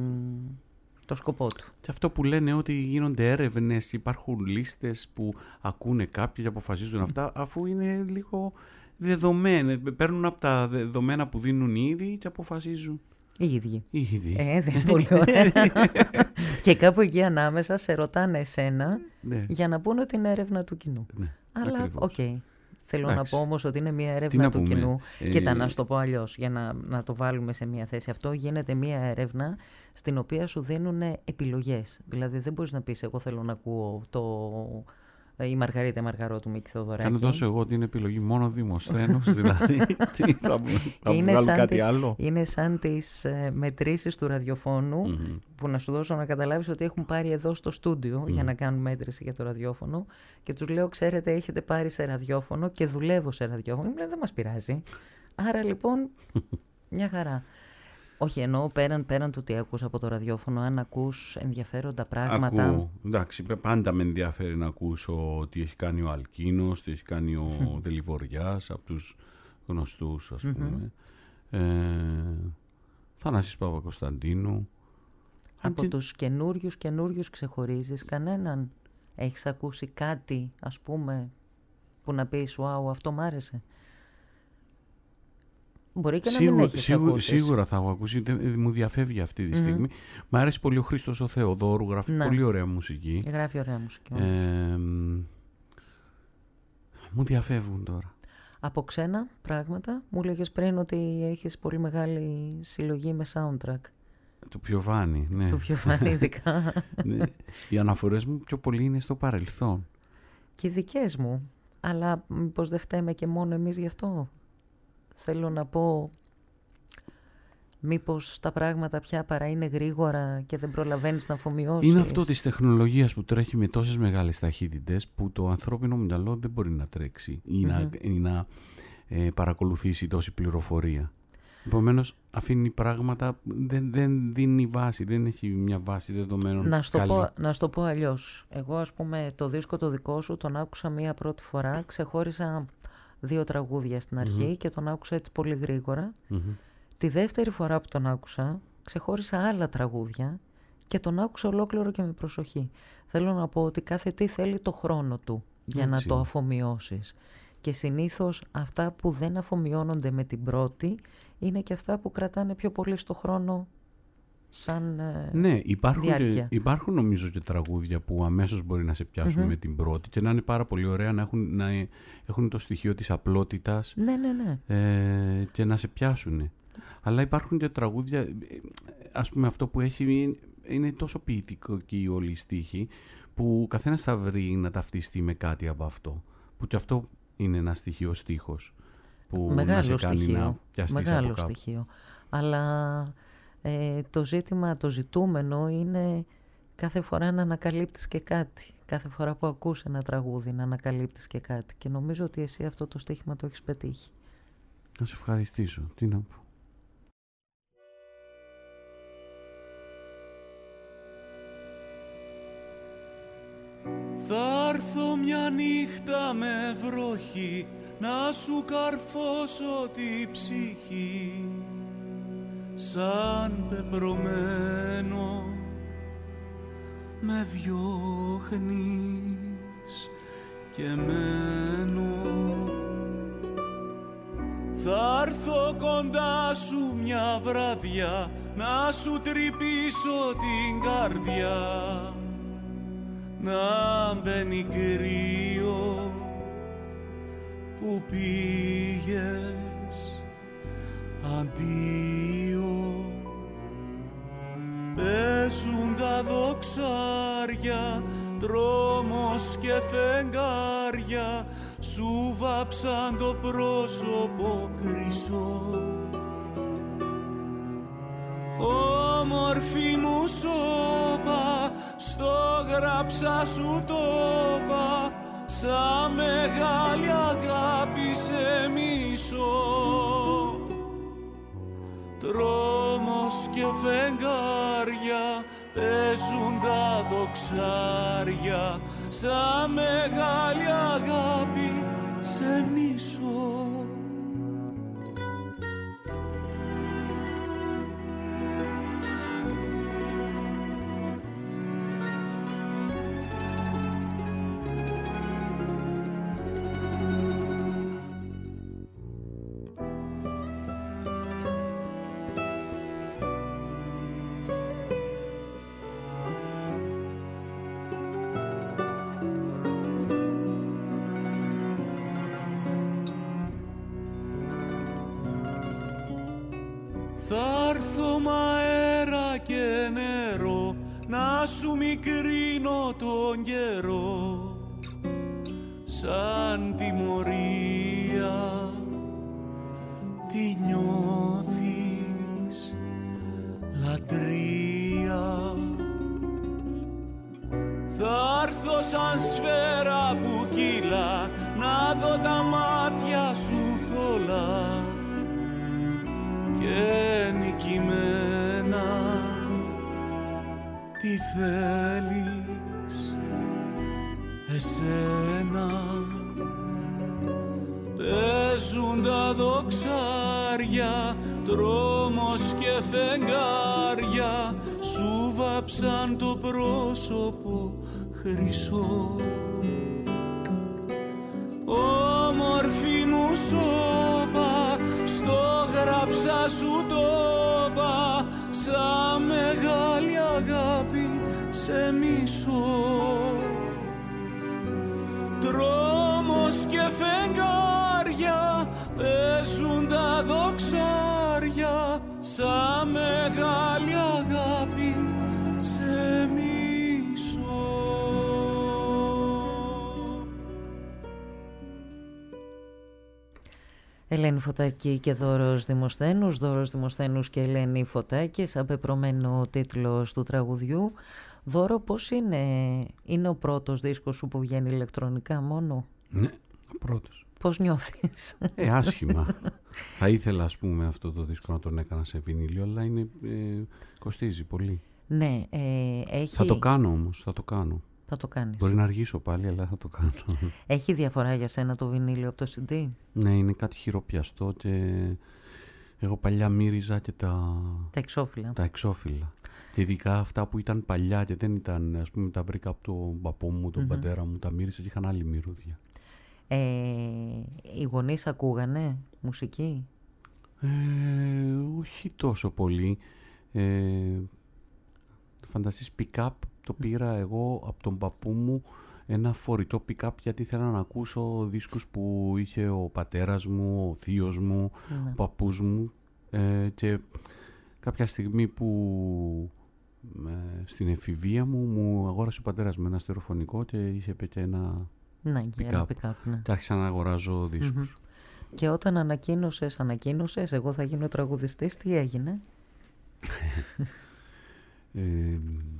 το σκοπό του. Και αυτό που λένε ότι γίνονται έρευνες και υπάρχουν λίστες που ακούνε κάποιοι και αποφασίζουν αυτά, αφού είναι λίγο δεδομένα. Παίρνουν από τα δεδομένα που δίνουν οι ίδιοι και αποφασίζουν. Οι ίδιοι. Οι ίδιοι. Ε, δεν είναι πολύ ωραία. Και κάπου εκεί ανάμεσα σε ρωτάνε εσένα ναι. για να πούνε ότι είναι έρευνα του κοινού. Ναι, αλλά οκ. Okay. Θέλω Εντάξει. να πω όμως ότι είναι μια έρευνα του πούμε. κοινού. Ε... Κοίτα, να σου το πω αλλιώς, για να, να το βάλουμε σε μια θέση. Αυτό γίνεται μια έρευνα στην οποία σου δίνουν επιλογές. Δηλαδή δεν μπορείς να πεις εγώ θέλω να ακούω το... η Μαργαρίτα Μαργαρότου Μίκη Θεοδωράκη. Θα δώσω εγώ την επιλογή μόνο Δημοσθένος, δηλαδή τι θα, θα βγάλω κάτι τις, άλλο. Είναι σαν τις ε, μετρήσεις του ραδιοφώνου mm-hmm. που να σου δώσω να καταλάβεις ότι έχουν πάρει εδώ στο στούντιο mm-hmm. για να κάνουν μέτρηση για το ραδιόφωνο και τους λέω ξέρετε έχετε πάρει σε ραδιόφωνο και δουλεύω σε ραδιόφωνο. Μου λένε δεν μας πειράζει. Άρα λοιπόν μια χαρά. Όχι, εννοώ πέραν, πέραν του τι ακούς από το ραδιόφωνο, αν ακούς ενδιαφέροντα πράγματα. Ακούω. Εντάξει, πάντα με ενδιαφέρει να ακούσω τι έχει κάνει ο Αλκίνος, τι έχει κάνει ο Δελιβοριάς, από τους γνωστούς, ας πούμε. Mm-hmm. Ε, Θανάσης Παπακοσταντίνου. Από και... τους καινούριους, καινούριους ξεχωρίζεις κανέναν? Έχεις ακούσει κάτι, ας πούμε, που να πεις, wow, αυτό μ' άρεσε? Μπορεί και Σίγου, να μην έχεις σίγου, ακούσεις. Σίγουρα θα έχω ακούσει, μου διαφεύγει αυτή τη στιγμή. Mm-hmm. Μ' αρέσει πολύ ο Χρήστος ο Θεοδόρου, γράφει ναι. πολύ ωραία μουσική. Γράφει ωραία μουσική. Ε, μου διαφεύγουν τώρα. Από ξένα πράγματα, μου λέγες πριν ότι έχεις πολύ μεγάλη συλλογή με soundtrack. Το Πιοβάνι, ναι. Το Πιοβάνι ειδικά. Ναι. Οι αναφορές μου πιο πολύ είναι στο παρελθόν. Και οι δικές μου. Αλλά μήπως δεν φταίμε και μόνο εμείς γι' αυτό? Θέλω να πω, μήπως τα πράγματα πια παρά είναι γρήγορα και δεν προλαβαίνεις να αφομοιώσεις? Είναι αυτό της τεχνολογίας που τρέχει με τόσες μεγάλες ταχύτητες που το ανθρώπινο μυαλό δεν μπορεί να τρέξει ή mm-hmm. να, ή να ε, παρακολουθήσει τόση πληροφορία. Επομένως αφήνει πράγματα, δεν, δεν δίνει βάση, δεν έχει μια βάση δεδομένων να στο καλή. πω, να στο πω αλλιώς. Εγώ ας πούμε το δίσκο το δικό σου τον άκουσα μία πρώτη φορά, ξεχώρισα δύο τραγούδια στην αρχή mm-hmm. και τον άκουσα έτσι πολύ γρήγορα. Mm-hmm. Τη δεύτερη φορά που τον άκουσα ξεχώρισα άλλα τραγούδια και τον άκουσα ολόκληρο και με προσοχή. Θέλω να πω ότι κάθε τι θέλει το χρόνο του για έτσι. Να το αφομοιώσεις. Και συνήθως αυτά που δεν αφομοιώνονται με την πρώτη είναι και αυτά που κρατάνε πιο πολύ στο χρόνο σαν ναι, υπάρχουν, διάρκεια. Και, υπάρχουν νομίζω και τραγούδια που αμέσως μπορεί να σε πιάσουν mm-hmm. με την πρώτη και να είναι πάρα πολύ ωραία, να έχουν, να έχουν το στοιχείο της απλότητας ναι, ναι, ναι. Ε, και να σε πιάσουν. Αλλά υπάρχουν και τραγούδια, ας πούμε αυτό που έχει είναι τόσο ποιητικό και η όλη στίχη που καθένας θα βρει να ταυτιστεί με κάτι από αυτό. που και αυτό είναι ένα στοιχείο στίχος που Μεγάλο να σε κάνει στοιχείο. να πιαστείς Μεγάλο από κάπου. στοιχείο. Αλλά ε, το ζήτημα, το ζητούμενο είναι κάθε φορά να ανακαλύπτεις και κάτι. Κάθε φορά που ακούς ένα τραγούδι να ανακαλύπτεις και κάτι. Και νομίζω ότι εσύ αυτό το στίχημα το έχεις πετύχει. Να σε ευχαριστήσω. Τι να πω. Θα έρθω μια νύχτα με βροχή να σου καρφώσω τη ψυχή σαν πεπρωμένο με διώχνεις και μένω. Θα έρθω κοντά σου μια βραδιά να σου τρυπήσω την καρδιά να μπαίνει κρύο που πήγες αντίο. Παίζουν τα δοξάρια, δρόμος και φεγγάρια, σου βάψαν το πρόσωπο χρυσό. Όμορφη μου σώπα, στο γράψα σου το είπα, σαν μεγάλη αγάπη σε μισώ. Δρόμος και φεγγάρια, παίζουν τα δοξάρια, σαν μεγάλη αγάπη σε μισώ. Θα έρθω μ' αέρα και νερό να σου μικρύνω τον καιρό σαν τιμωρία. Τι νιώθεις λατρεία. Θα έρθω σαν σφαίρα που κύλα να δω τα μάτια σου θολά και νικημένα. Τι θέλεις εσένα. Παίζουν τα δοξάρια, δρόμος και φεγγάρια, σου βάψαν το πρόσωπο χρυσό. Όμορφη μου σώπα, στο γράψα σου το είπα, σαν μεγάλη αγάπη σε μισώ. Δρόμος και φεγγάρια, παίζουν τα δοξάρια, σαν μεγάλη αγάπη σε μισώ. Ελένη Φωτάκη και Δώρος Δημοσθένους, Δώρος Δημοσθένους και Ελένη Φωτάκη, σαν πεπρωμένο τίτλος του τραγουδιού. Δώρο, πώς είναι, είναι ο πρώτος δίσκος σου που βγαίνει ηλεκτρονικά μόνο? Ναι, ο πρώτος. Πώς νιώθεις? Ε, άσχημα. Θα ήθελα, ας πούμε, αυτό το δίσκο να τον έκανα σε βινίλιο, αλλά είναι, ε, κοστίζει πολύ. Ναι, ε, έχει... Θα το κάνω όμως, θα το κάνω. Θα το κάνεις. Μπορεί να αργήσω πάλι, αλλά θα το κάνω. Έχει διαφορά για σένα το βινίλιο από το σι ντι? Ναι, είναι κάτι χειροπιαστό και εγώ παλιά μύριζα και τα... Τα εξώφυλλα. Τα εξώφυλλα. Και ειδικά αυτά που ήταν παλιά και δεν ήταν, ας πούμε, τα βρήκα από τον παππού μου, τον mm-hmm. πατέρα μου, τα μύριζα και είχαν άλλη μυρούδια. Ε, οι γονείς ακούγανε μουσική? Ε, όχι τόσο πολύ. Ε, φανταστείς pick-up το πήρα εγώ από τον παππού μου, ένα φορητό pick-up, γιατί ήθελα να ακούσω δίσκους που είχε ο πατέρας μου, ο θείος μου, ναι. ο παππούς μου, ε, και κάποια στιγμή που ε, στην εφηβεία μου μου αγόρασε ο πατέρας μου ένα στερεοφωνικό και είχε και ένα Ναι, για ένα pick-up, ναι. Και άρχισα να αγοράζω δίσκους. Mm-hmm. Και όταν ανακοίνωσες, ανακοίνωσες, εγώ θα γίνω τραγουδιστής, τι έγινε? ε,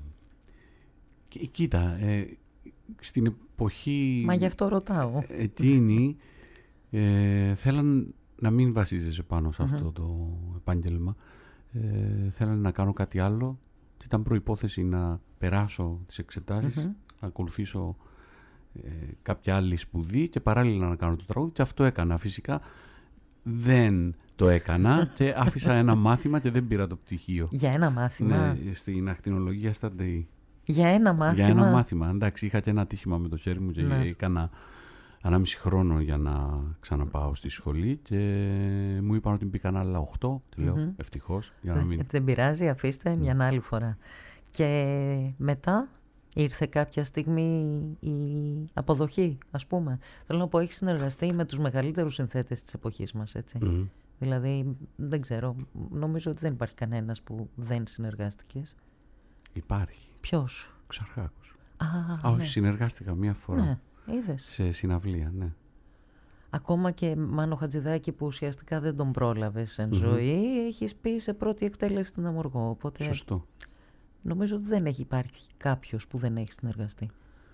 κοίτα, ε, στην εποχή... Μα γι' αυτό ρωτάω. Εκείνη ε, θέλαν να μην βασίζεσαι πάνω σε αυτό mm-hmm. το επάγγελμα. Ε, θέλαν να κάνω κάτι άλλο και ήταν προϋπόθεση να περάσω τις εξετάσεις, mm-hmm. να ακολουθήσω ε, κάποια άλλη σπουδή και παράλληλα να κάνω το τραγούδι, και αυτό έκανα. Φυσικά δεν το έκανα και άφησα ένα μάθημα και δεν πήρα το πτυχίο. Για ένα μάθημα? Ναι, στην ακτινολογία στα ΝΤΕΗ. Για ένα μάθημα? Για ένα μάθημα. Εντάξει, είχα και ένα ατύχημα με το χέρι μου και ναι. έκανα ανάμιση χρόνο για να ξαναπάω στη σχολή και μου είπαν ότι μπήκαν άλλα οχτώ και λέω mm-hmm. ευτυχώς για να μην... Δεν πειράζει, αφήστε μια άλλη φορά. Και μετά ήρθε κάποια στιγμή η αποδοχή, ας πούμε. Θέλω να πω, έχει συνεργαστεί με τους μεγαλύτερους συνθέτες της εποχής μας, έτσι. Mm-hmm. Δηλαδή, δεν ξέρω, νομίζω ότι δεν υπάρχει κανένας που δεν συνεργάστηκες. Υπάρχει. Ποιος? Ξαρχάκος. Α, Α όχι, ναι. συνεργάστηκα μία φορά. Ναι, είδες. Σε συναυλία, ναι. Ακόμα και Μάνο Χατζηδάκη που ουσιαστικά δεν τον πρόλαβες εν mm-hmm. ζωή, έχεις πει σε πρώτη εκτέλεση στην Αμοργό. Οπότε σωστό. Νομίζω ότι δεν έχει υπάρχει κάποιος που δεν έχει συνεργαστεί.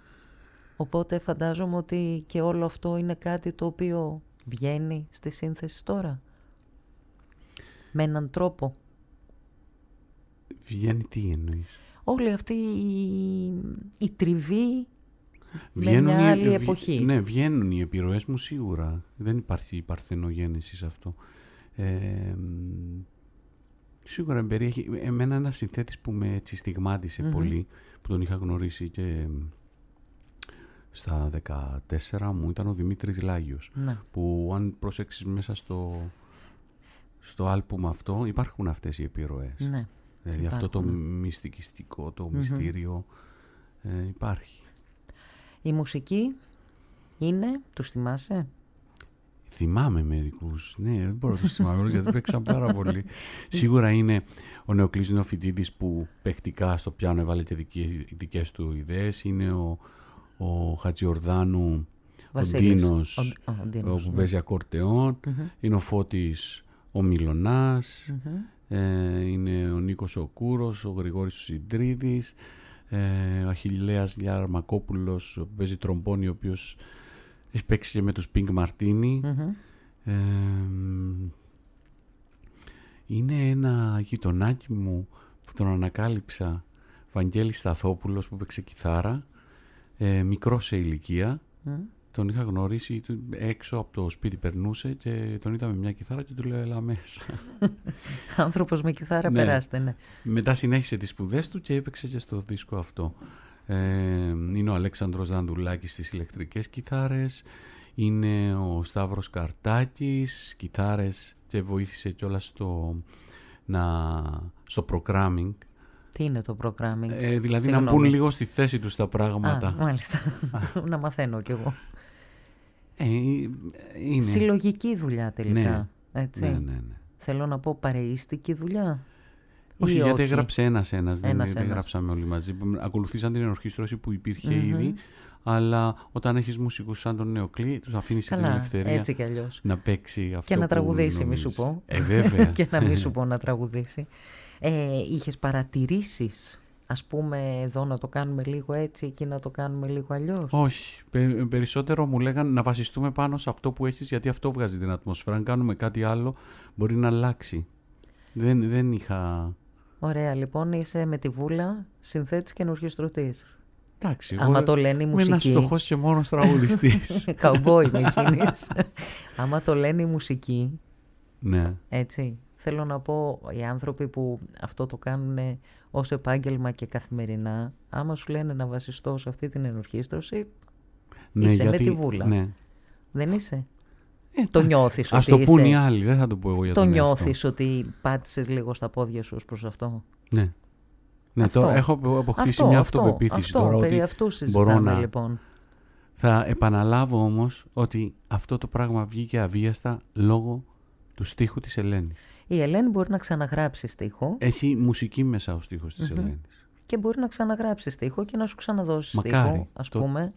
Οπότε φαντάζομαι ότι και όλο αυτό είναι κάτι το οποίο βγαίνει στη σύνθεση τώρα. Με έναν τρόπο. Βγαίνει τι εννοείς? Όλη αυτή η, η τριβή βγαίνουν με μια άλλη οι, εποχή. Ναι, βγαίνουν οι επιρροές μου σίγουρα. Δεν υπάρχει παρθενογέννηση σε αυτό. Ε, σίγουρα περιέχει. Εμένα ένας συνθέτης που με έτσι στιγμάτισε mm-hmm. πολύ, που τον είχα γνωρίσει και στα δεκατέσσερα μου, ήταν ο Δημήτρης Λάγιος. Ναι. Που αν προσέξεις μέσα στο, στο άλμπουμ αυτό υπάρχουν αυτές οι επιρροές. Ναι. Δηλαδή υπάρχουν. Αυτό το μυστικιστικό, το mm-hmm. μυστήριο ε, υπάρχει. Η μουσική είναι, τους θυμάσαι? Θυμάμαι μερικούς, ναι, δεν μπορώ να τους θυμάμαι γιατί παίξαν πάρα πολύ. Σίγουρα είναι ο Νεοκλής Νεοφυτίδης που παιχτικά στο πιάνο έβαλε και δικές του ιδέες. Είναι ο, ο Χατζιορδάνου, ο Ντίνος, ο, ο, ο Ντίνος, που ναι. παίζει ακορτεόν. Mm-hmm. Είναι ο Φώτης ο Μιλωνάς. Mm-hmm. Ε, είναι ο Νίκος ο Κούρος, ο Γρηγόρης ο Συντρίδης. Ε, ο Αχιλλέας Γιαρμακόπουλος που παίζει τρομπόνι, ο οποίος έχει παίξει και με τους Pink Martini. Mm-hmm. ε, είναι ένα γειτονάκι μου που τον ανακάλυψα, Βαγγέλης Σταθόπουλος, που παίξει κιθάρα, ε, μικρός σε ηλικία. Mm. Τον είχα γνωρίσει έξω από το σπίτι, περνούσε και τον είδα με μια κιθάρα και του λέω έλα μέσα. Άνθρωπος με κιθάρα, ναι. Περάστε, ναι. Μετά συνέχισε τις σπουδές του και έπαιξε και στο δίσκο αυτό. Ε, είναι ο Αλέξανδρος Δανδουλάκης στις ηλεκτρικές κιθάρες, είναι ο Σταύρος Καρτάκης, κιθάρες, και βοήθησε κιόλας στο, να, στο programming. Τι είναι το programming? Ε, δηλαδή Συγγνώμη. Να μπουν λίγο στη θέση τους τα πράγματα. Α, μάλιστα. Να μαθαίνω κι εγώ. Ε, είναι. Συλλογική δουλειά τελικά. Ναι. Έτσι. Ναι, ναι, ναι. Θέλω να πω παρεΐστικη δουλειά. Όχι, ή γιατί όχι? έγραψε ένας-ένας, δεν, ένας, δεν ένας. γράψαμε όλοι μαζί. Ακολουθήσαν την ενορχήστρωση που υπήρχε mm-hmm. ήδη, αλλά όταν έχεις μουσικούς σαν τον Νεοκλή, τους αφήνεις την ελευθερία έτσι κι αλλιώς. Να παίξει αυτό. Και να που τραγουδήσει, μη νομίζεις. σου πω. Ε, βέβαια. Και να μη σου πω να τραγουδήσει. Ε, είχες παρατηρήσεις, ας πούμε, εδώ να το κάνουμε λίγο έτσι, εκεί να το κάνουμε λίγο αλλιώς? Όχι. Πε, περισσότερο μου λέγαν να βασιστούμε πάνω σε αυτό που έχεις, γιατί αυτό βγάζει την ατμόσφαιρα. Αν κάνουμε κάτι άλλο, μπορεί να αλλάξει. Δεν, δεν είχα... Ωραία, λοιπόν, είσαι με τη βούλα συνθέτης και ενορχιστρωτής. Εντάξει, άμα το λένε οι μουσικοί... Είμαι ένας φτωχός και μόνος τραγουδιστής. Καουμπόι με γίνεις. Άμα το λένε οι μουσικοί, ναι. Έτσι, θέλω να πω, οι άνθρωποι που αυτό το κάνουν ως επάγγελμα και καθημερινά, άμα σου λένε να βασιστώ σε αυτή την ενορχίστρωση, ναι, είσαι γιατί, με τη βούλα. Ναι. Δεν είσαι? Ε, το νιώθεις ας ότι το πούν είσαι... οι άλλοι, δεν θα το πω εγώ για το τον νιώθεις ότι πάτησες λίγο στα πόδια σου ως προς αυτό? Ναι. Ναι, αυτό. Τώρα έχω αποκτήσει αυτό, μια αυτό, αυτοπεποίθηση αυτό, τώρα περί ότι αυτού συζητάμε, μπορώ να... λοιπόν. Θα επαναλάβω όμως ότι αυτό το πράγμα βγήκε αβίαστα λόγω του στίχου της Ελένης. Η Ελένη μπορεί να ξαναγράψει στίχο. Έχει μουσική μέσα ο στίχος της mm-hmm. Ελένης. Και μπορεί να ξαναγράψει στίχο και να σου ξαναδώσει Μακάρι, στίχο, ας το... πούμε.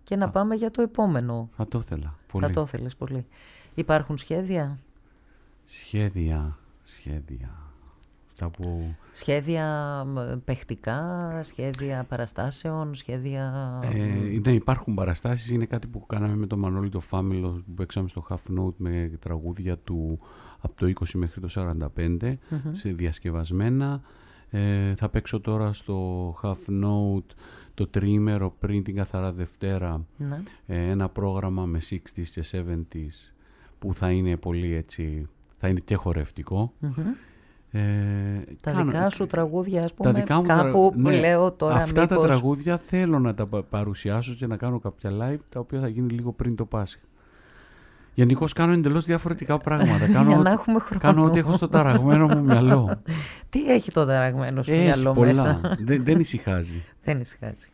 και να Α. πάμε για το επόμενο. Θα το ήθελα πολύ. Θα το ήθελες πολύ. Υπάρχουν σχέδια? Σχέδια, σχέδια. Που... Σχέδια παιχτικά, σχέδια παραστάσεων, σχέδια... Ε, ναι, υπάρχουν παραστάσεις. Είναι κάτι που κάναμε με το Μανώλη το Φάμιλο, που παίξαμε στο Half Note με τραγούδια του από το είκοσι μέχρι το σαράντα πέντε, mm-hmm. σε διασκευασμένα. Ε, θα παίξω τώρα στο Half Note το τριήμερο πριν την Καθαρά Δευτέρα, mm-hmm. ε, ένα πρόγραμμα με εξήντα και εβδομήντα που θα είναι πολύ έτσι, θα είναι και χορευτικό. Mm-hmm. Ε, τα κάνω, δικά σου τραγούδια, ας πούμε, κάπου τρα... που ναι, λέω τώρα αυτά μήπως... τα τραγούδια θέλω να τα παρουσιάσω και να κάνω κάποια live, τα οποία θα γίνει λίγο πριν το Πάσχα. Γενικώς κάνω εντελώς διαφορετικά πράγματα. κάνω, Για να έχουμε χρόνο. Κάνω ό,τι έχω στο ταραγμένο μου μυαλό. Τι έχει το ταραγμένο σου έχει μυαλό πολλά. Μέσα? δεν, δεν ησυχάζει. Δεν ησυχάζει.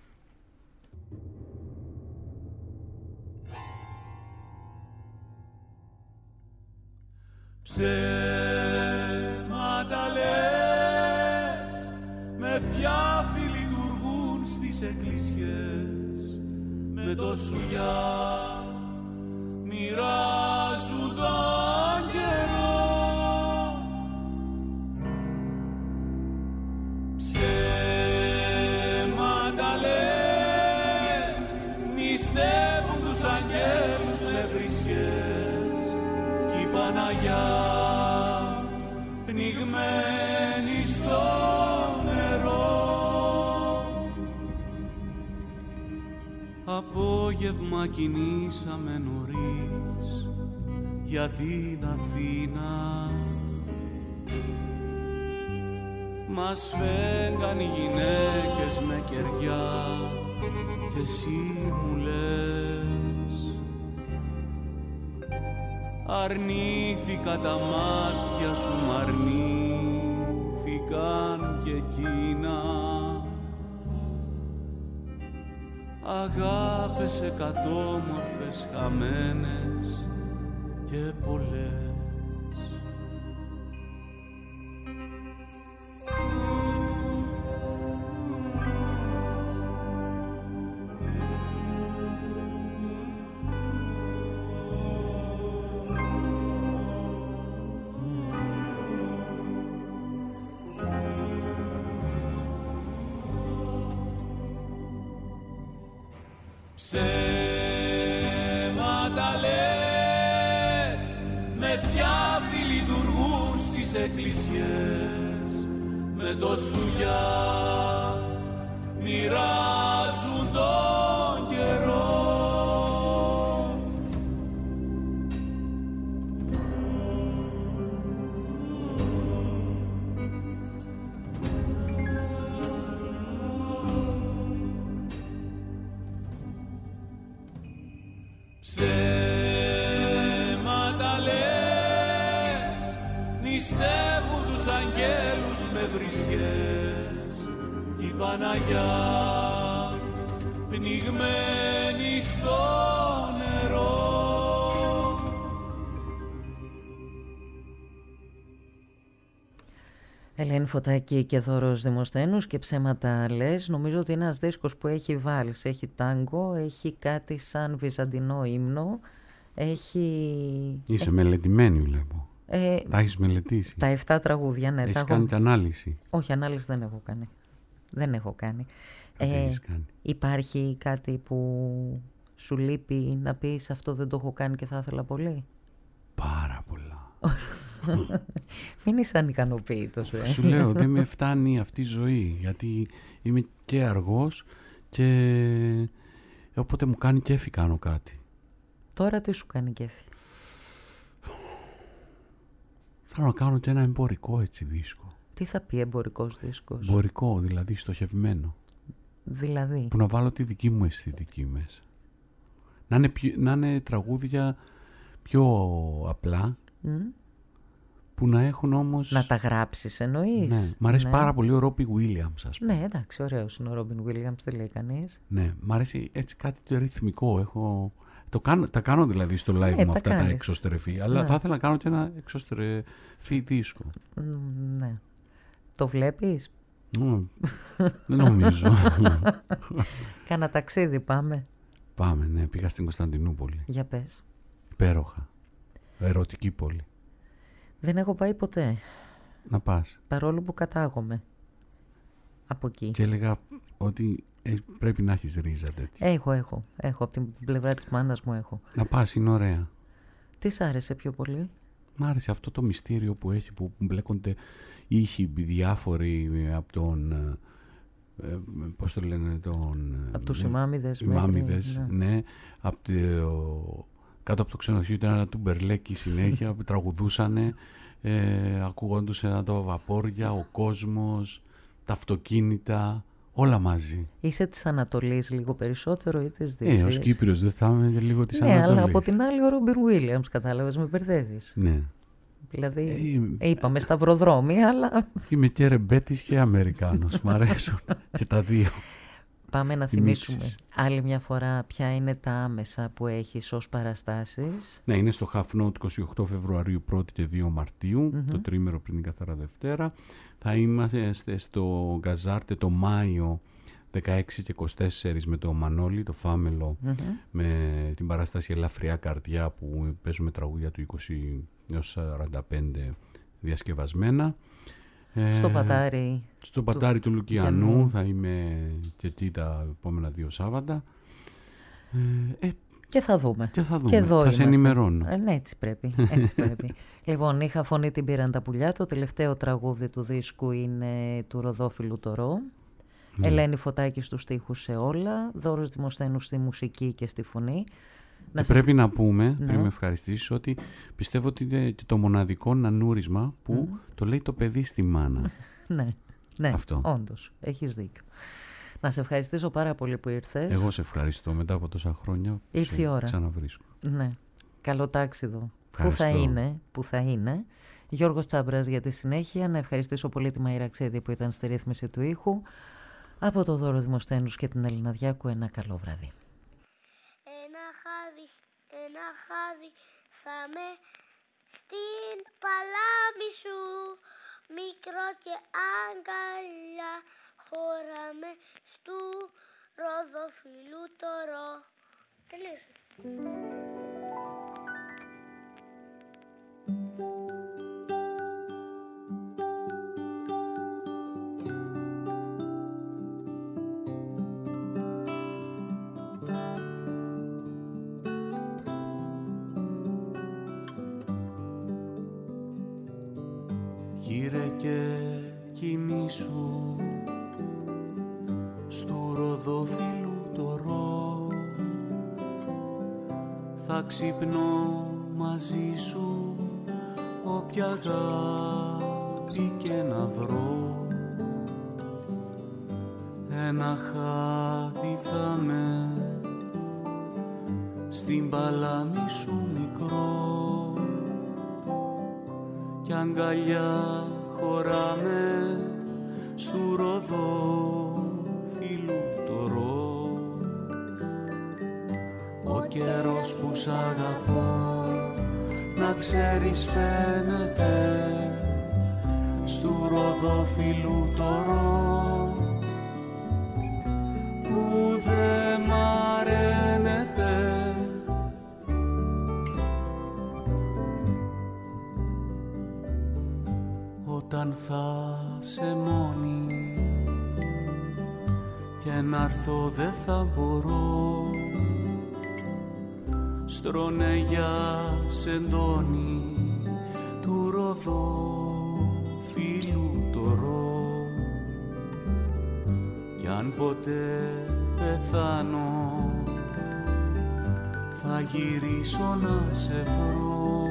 Ψέματα λες, με θιάφη λειτουργούν στις εκκλησιές, με το σουγιά μοιράζουν τον καιρό. Ψέματα λες, νηστεύουν τους αγγέλους με βρισιές, κι η Παναγιά πνιγμένη στο νερό. Απόγευμα κινήσαμε νωρίς για την Αθήνα, μας φέγγαν οι γυναίκες με κεριά και εσύ μου λες, αρνήθηκα τα μάτια σου, μ' αρνήθηκαν και εκείνα. Αγάπες εκατόμορφες, χαμένες και πολλές. Ψέματα λες, με θιάφη λειτουργούν στις εκκλησιές, με το σουγιά μοιράζουν τον καιρό. Ψέματα λες, νηστεύουν τους αγγέλους με βρισιές, κι η Παναγιά πνιγμένη στο νερό. Ελένη Φωτάκη και Δώρος Δημοσθένους και Ψέματα λες. Νομίζω ότι είναι ένας δίσκος που έχει βάλς, έχει τάγκο, έχει κάτι σαν βυζαντινό ύμνο, έχει... Είσαι μελετημένη βλέπω. Ε, τα έχεις μελετήσει. Τα εφτά τραγούδια, ναι. Έχεις τα κάνει έχω... ανάλυση. Όχι, ανάλυση δεν έχω κάνει. Δεν έχω κάνει. Δεν ε, έχεις κάνει. Υπάρχει κάτι που σου λείπει να πεις αυτό δεν το έχω κάνει και θα ήθελα πολύ? Πάρα πολλά. Μην είσαι ανικανοποίητος. Ε. Σου λέω, δεν με φτάνει αυτή η ζωή, γιατί είμαι και αργός και όποτε μου κάνει κέφι κάνω κάτι. Τώρα τι σου κάνει κέφι? Θέλω να κάνω και ένα εμπορικό έτσι δίσκο. Τι θα πει εμπορικός δίσκος? Εμπορικό, δηλαδή στοχευμένο. Δηλαδή? Που να βάλω τη δική μου αισθητική μέσα. Να είναι, πιο, να είναι τραγούδια πιο απλά, mm. που να έχουν όμως... Να τα γράψεις εννοείς? Ναι, μ' αρέσει ναι. πάρα πολύ ο Ρόμπιν Βίλιαμς, ας πούμε. Ναι, εντάξει, ωραίος είναι ο Ρόμπιν Βίλιαμς, δεν λέει κανείς. Ναι, μ' αρέσει έτσι κάτι το ρυθμικό, έχω... Το κάνω, τα κάνω δηλαδή στο live ναι, με αυτά κάνεις. Τα εξωστρεφή, αλλά ναι. θα ήθελα να κάνω και ένα εξωστρεφή δίσκο. Ναι. Το βλέπεις? Mm, δεν νομίζω. Κάνα ταξίδι πάμε. Πάμε, ναι, πήγα στην Κωνσταντινούπολη. Για πες. Υπέροχα. Ερωτική πόλη. Δεν έχω πάει ποτέ. Να πας. Παρόλο που κατάγομαι από εκεί. Και έλεγα ότι ε, πρέπει να έχεις ρίζα τέτοια. Έχω, έχω. Έχω, από την πλευρά της μάνας μου έχω. Να πας, είναι ωραία. Τι σ' άρεσε πιο πολύ? Μ' άρεσε αυτό το μυστήριο που έχει, που μπλέκονται ήχοι διάφοροι από τον... Ε, πώς το λένε, τον... Από τους ημάμιδες. Ημάμιδες, ναι. ναι. Από το, κάτω από το ξενοδοχείο ήταν ένα τουμπερλέκι συνέχεια, που τραγουδούσανε, ε, ακούγοντουσαν τα βαπόρια, ο κόσμος, τα αυτοκίνητα, όλα μαζί. Είσαι της Ανατολής λίγο περισσότερο ή της Δύσης? Ε, ως Κύπριος δεν θα είμαι λίγο της ναι, Ανατολής. Ναι, αλλά από την άλλη ο Ρόμπιν Βίλιαμς, κατάλαβες, με μπερδεύεις. Ναι. Δηλαδή, ε, είπαμε σταυροδρόμι, αλλά... Είμαι και ρεμπέτης και Αμερικάνος, μ' αρέσουν και τα δύο. Πάμε να θυμίσουμε άλλη μια φορά ποια είναι τα άμεσα που έχεις ως παραστάσεις. Ναι, είναι στο Half Note είκοσι οκτώ Φεβρουαρίου, πρώτη και δύο Μαρτίου, mm-hmm. το τρίμερο πριν την Καθαρά Δευτέρα. Θα είμαστε στο Γκαζάρτε το Μάιο δεκαέξι και είκοσι τέσσερα με το Μανώλη, το Φάμελο, mm-hmm. με την παράσταση Ελαφριά Καρδιά που παίζουμε τραγούδια του είκοσι έως σαράντα πέντε διασκευασμένα. Στο πατάρι. Στο πατάρι του, του Λουκιανού Λουκιανού. Θα είμαι και εκεί τα επόμενα δύο Σάββατα. Ε, και θα δούμε. Και θα δούμε. Και εδώ θα είμαστε. Σε ενημερώνω. Ε, ναι, έτσι πρέπει. Έτσι πρέπει. Λοιπόν, είχα φωνή την πήραν τα πουλιά. Το τελευταίο τραγούδι του δίσκου είναι του Ροδόφιλου Τωρό. Ναι. Ελένη Φωτάκη στους στίχους σε όλα. Δώρος Δημοσθένου στη μουσική και στη φωνή. Να σε... Πρέπει να πούμε, ναι. πριν με ευχαριστήσεις, ότι πιστεύω ότι είναι και το μοναδικό νανούρισμα που mm. το λέει το παιδί στη μάνα. ναι, ναι, αυτό. Όντως, έχεις δίκιο. Να σε ευχαριστήσω πάρα πολύ που ήρθες. Εγώ σε ευχαριστώ μετά από τόσα χρόνια. Ήρθε η ώρα. Ξαναβρίσκω. Ναι, καλό τάξιδο. Πού θα είναι, πού θα είναι. Γιώργος Τσάμπρας για τη συνέχεια. Να ευχαριστήσω πολύ τη Μαΐρα Ξέδη που ήταν στη ρύθμιση του ήχου. Από το Δώρο Δημοσθένους και την Έλληνα Διάκου, ένα καλό βράδυ. Ένα χάδι, ένα χάδι θα με στην παλάμη σου, μικρό και αγκαλιά, χωράμε στου Ροδοφιλού Τωρό. Τελείωσε. Γύρε και κοιμήσου στου Ροδόφιλου Τωρό, θα ξυπνώ μαζί σου όποια αγάπη και να βρω. Ένα χάδι θα με στην παλάμη σου μικρό, κι αγκαλιά χωράμε στου Ροδόφιλου Τωρό. Ο καιρός που σ' αγαπώ να ξέρεις φαίνεται στου Ροδόφιλου Τωρό, που δε μ' αρένεται. Όταν θα σε μόνη και να'ρθω δε θα μπορώ, στρώνε για σεντόνι του Ροδόφιλου Τωρό. Κι αν ποτέ πεθάνω θα γυρίσω να σε βρω,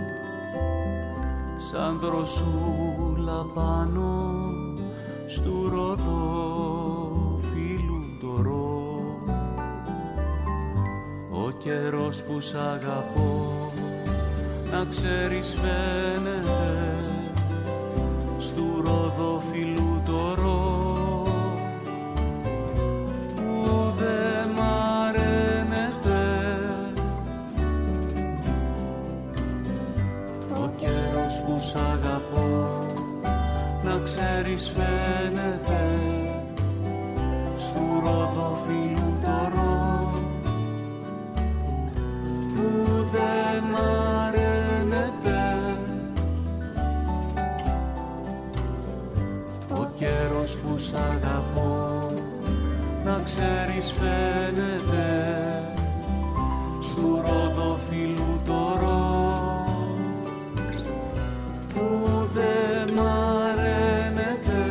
σαν δροσούλα πάνω στου Ροδόφιλου Τωρό. Ο καιρός που σ' αγαπώ να ξέρεις φαίνεται στου Ροδόφιλου Τωρό, που δε μ' αρένεται. Ο καιρός που σ' αγαπώ να ξέρεις φαίνεται στου Ροδόφιλου Τωρό, ξέρεις φαίνεται στου ροδοφύλου το ρο που δε μ' αρένεται.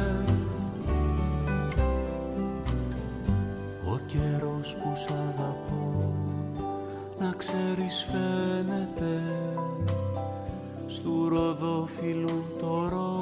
Ο καιρός που σ' αγαπώ να ξέρεις φαίνεται στου ροδοφύλου το ρο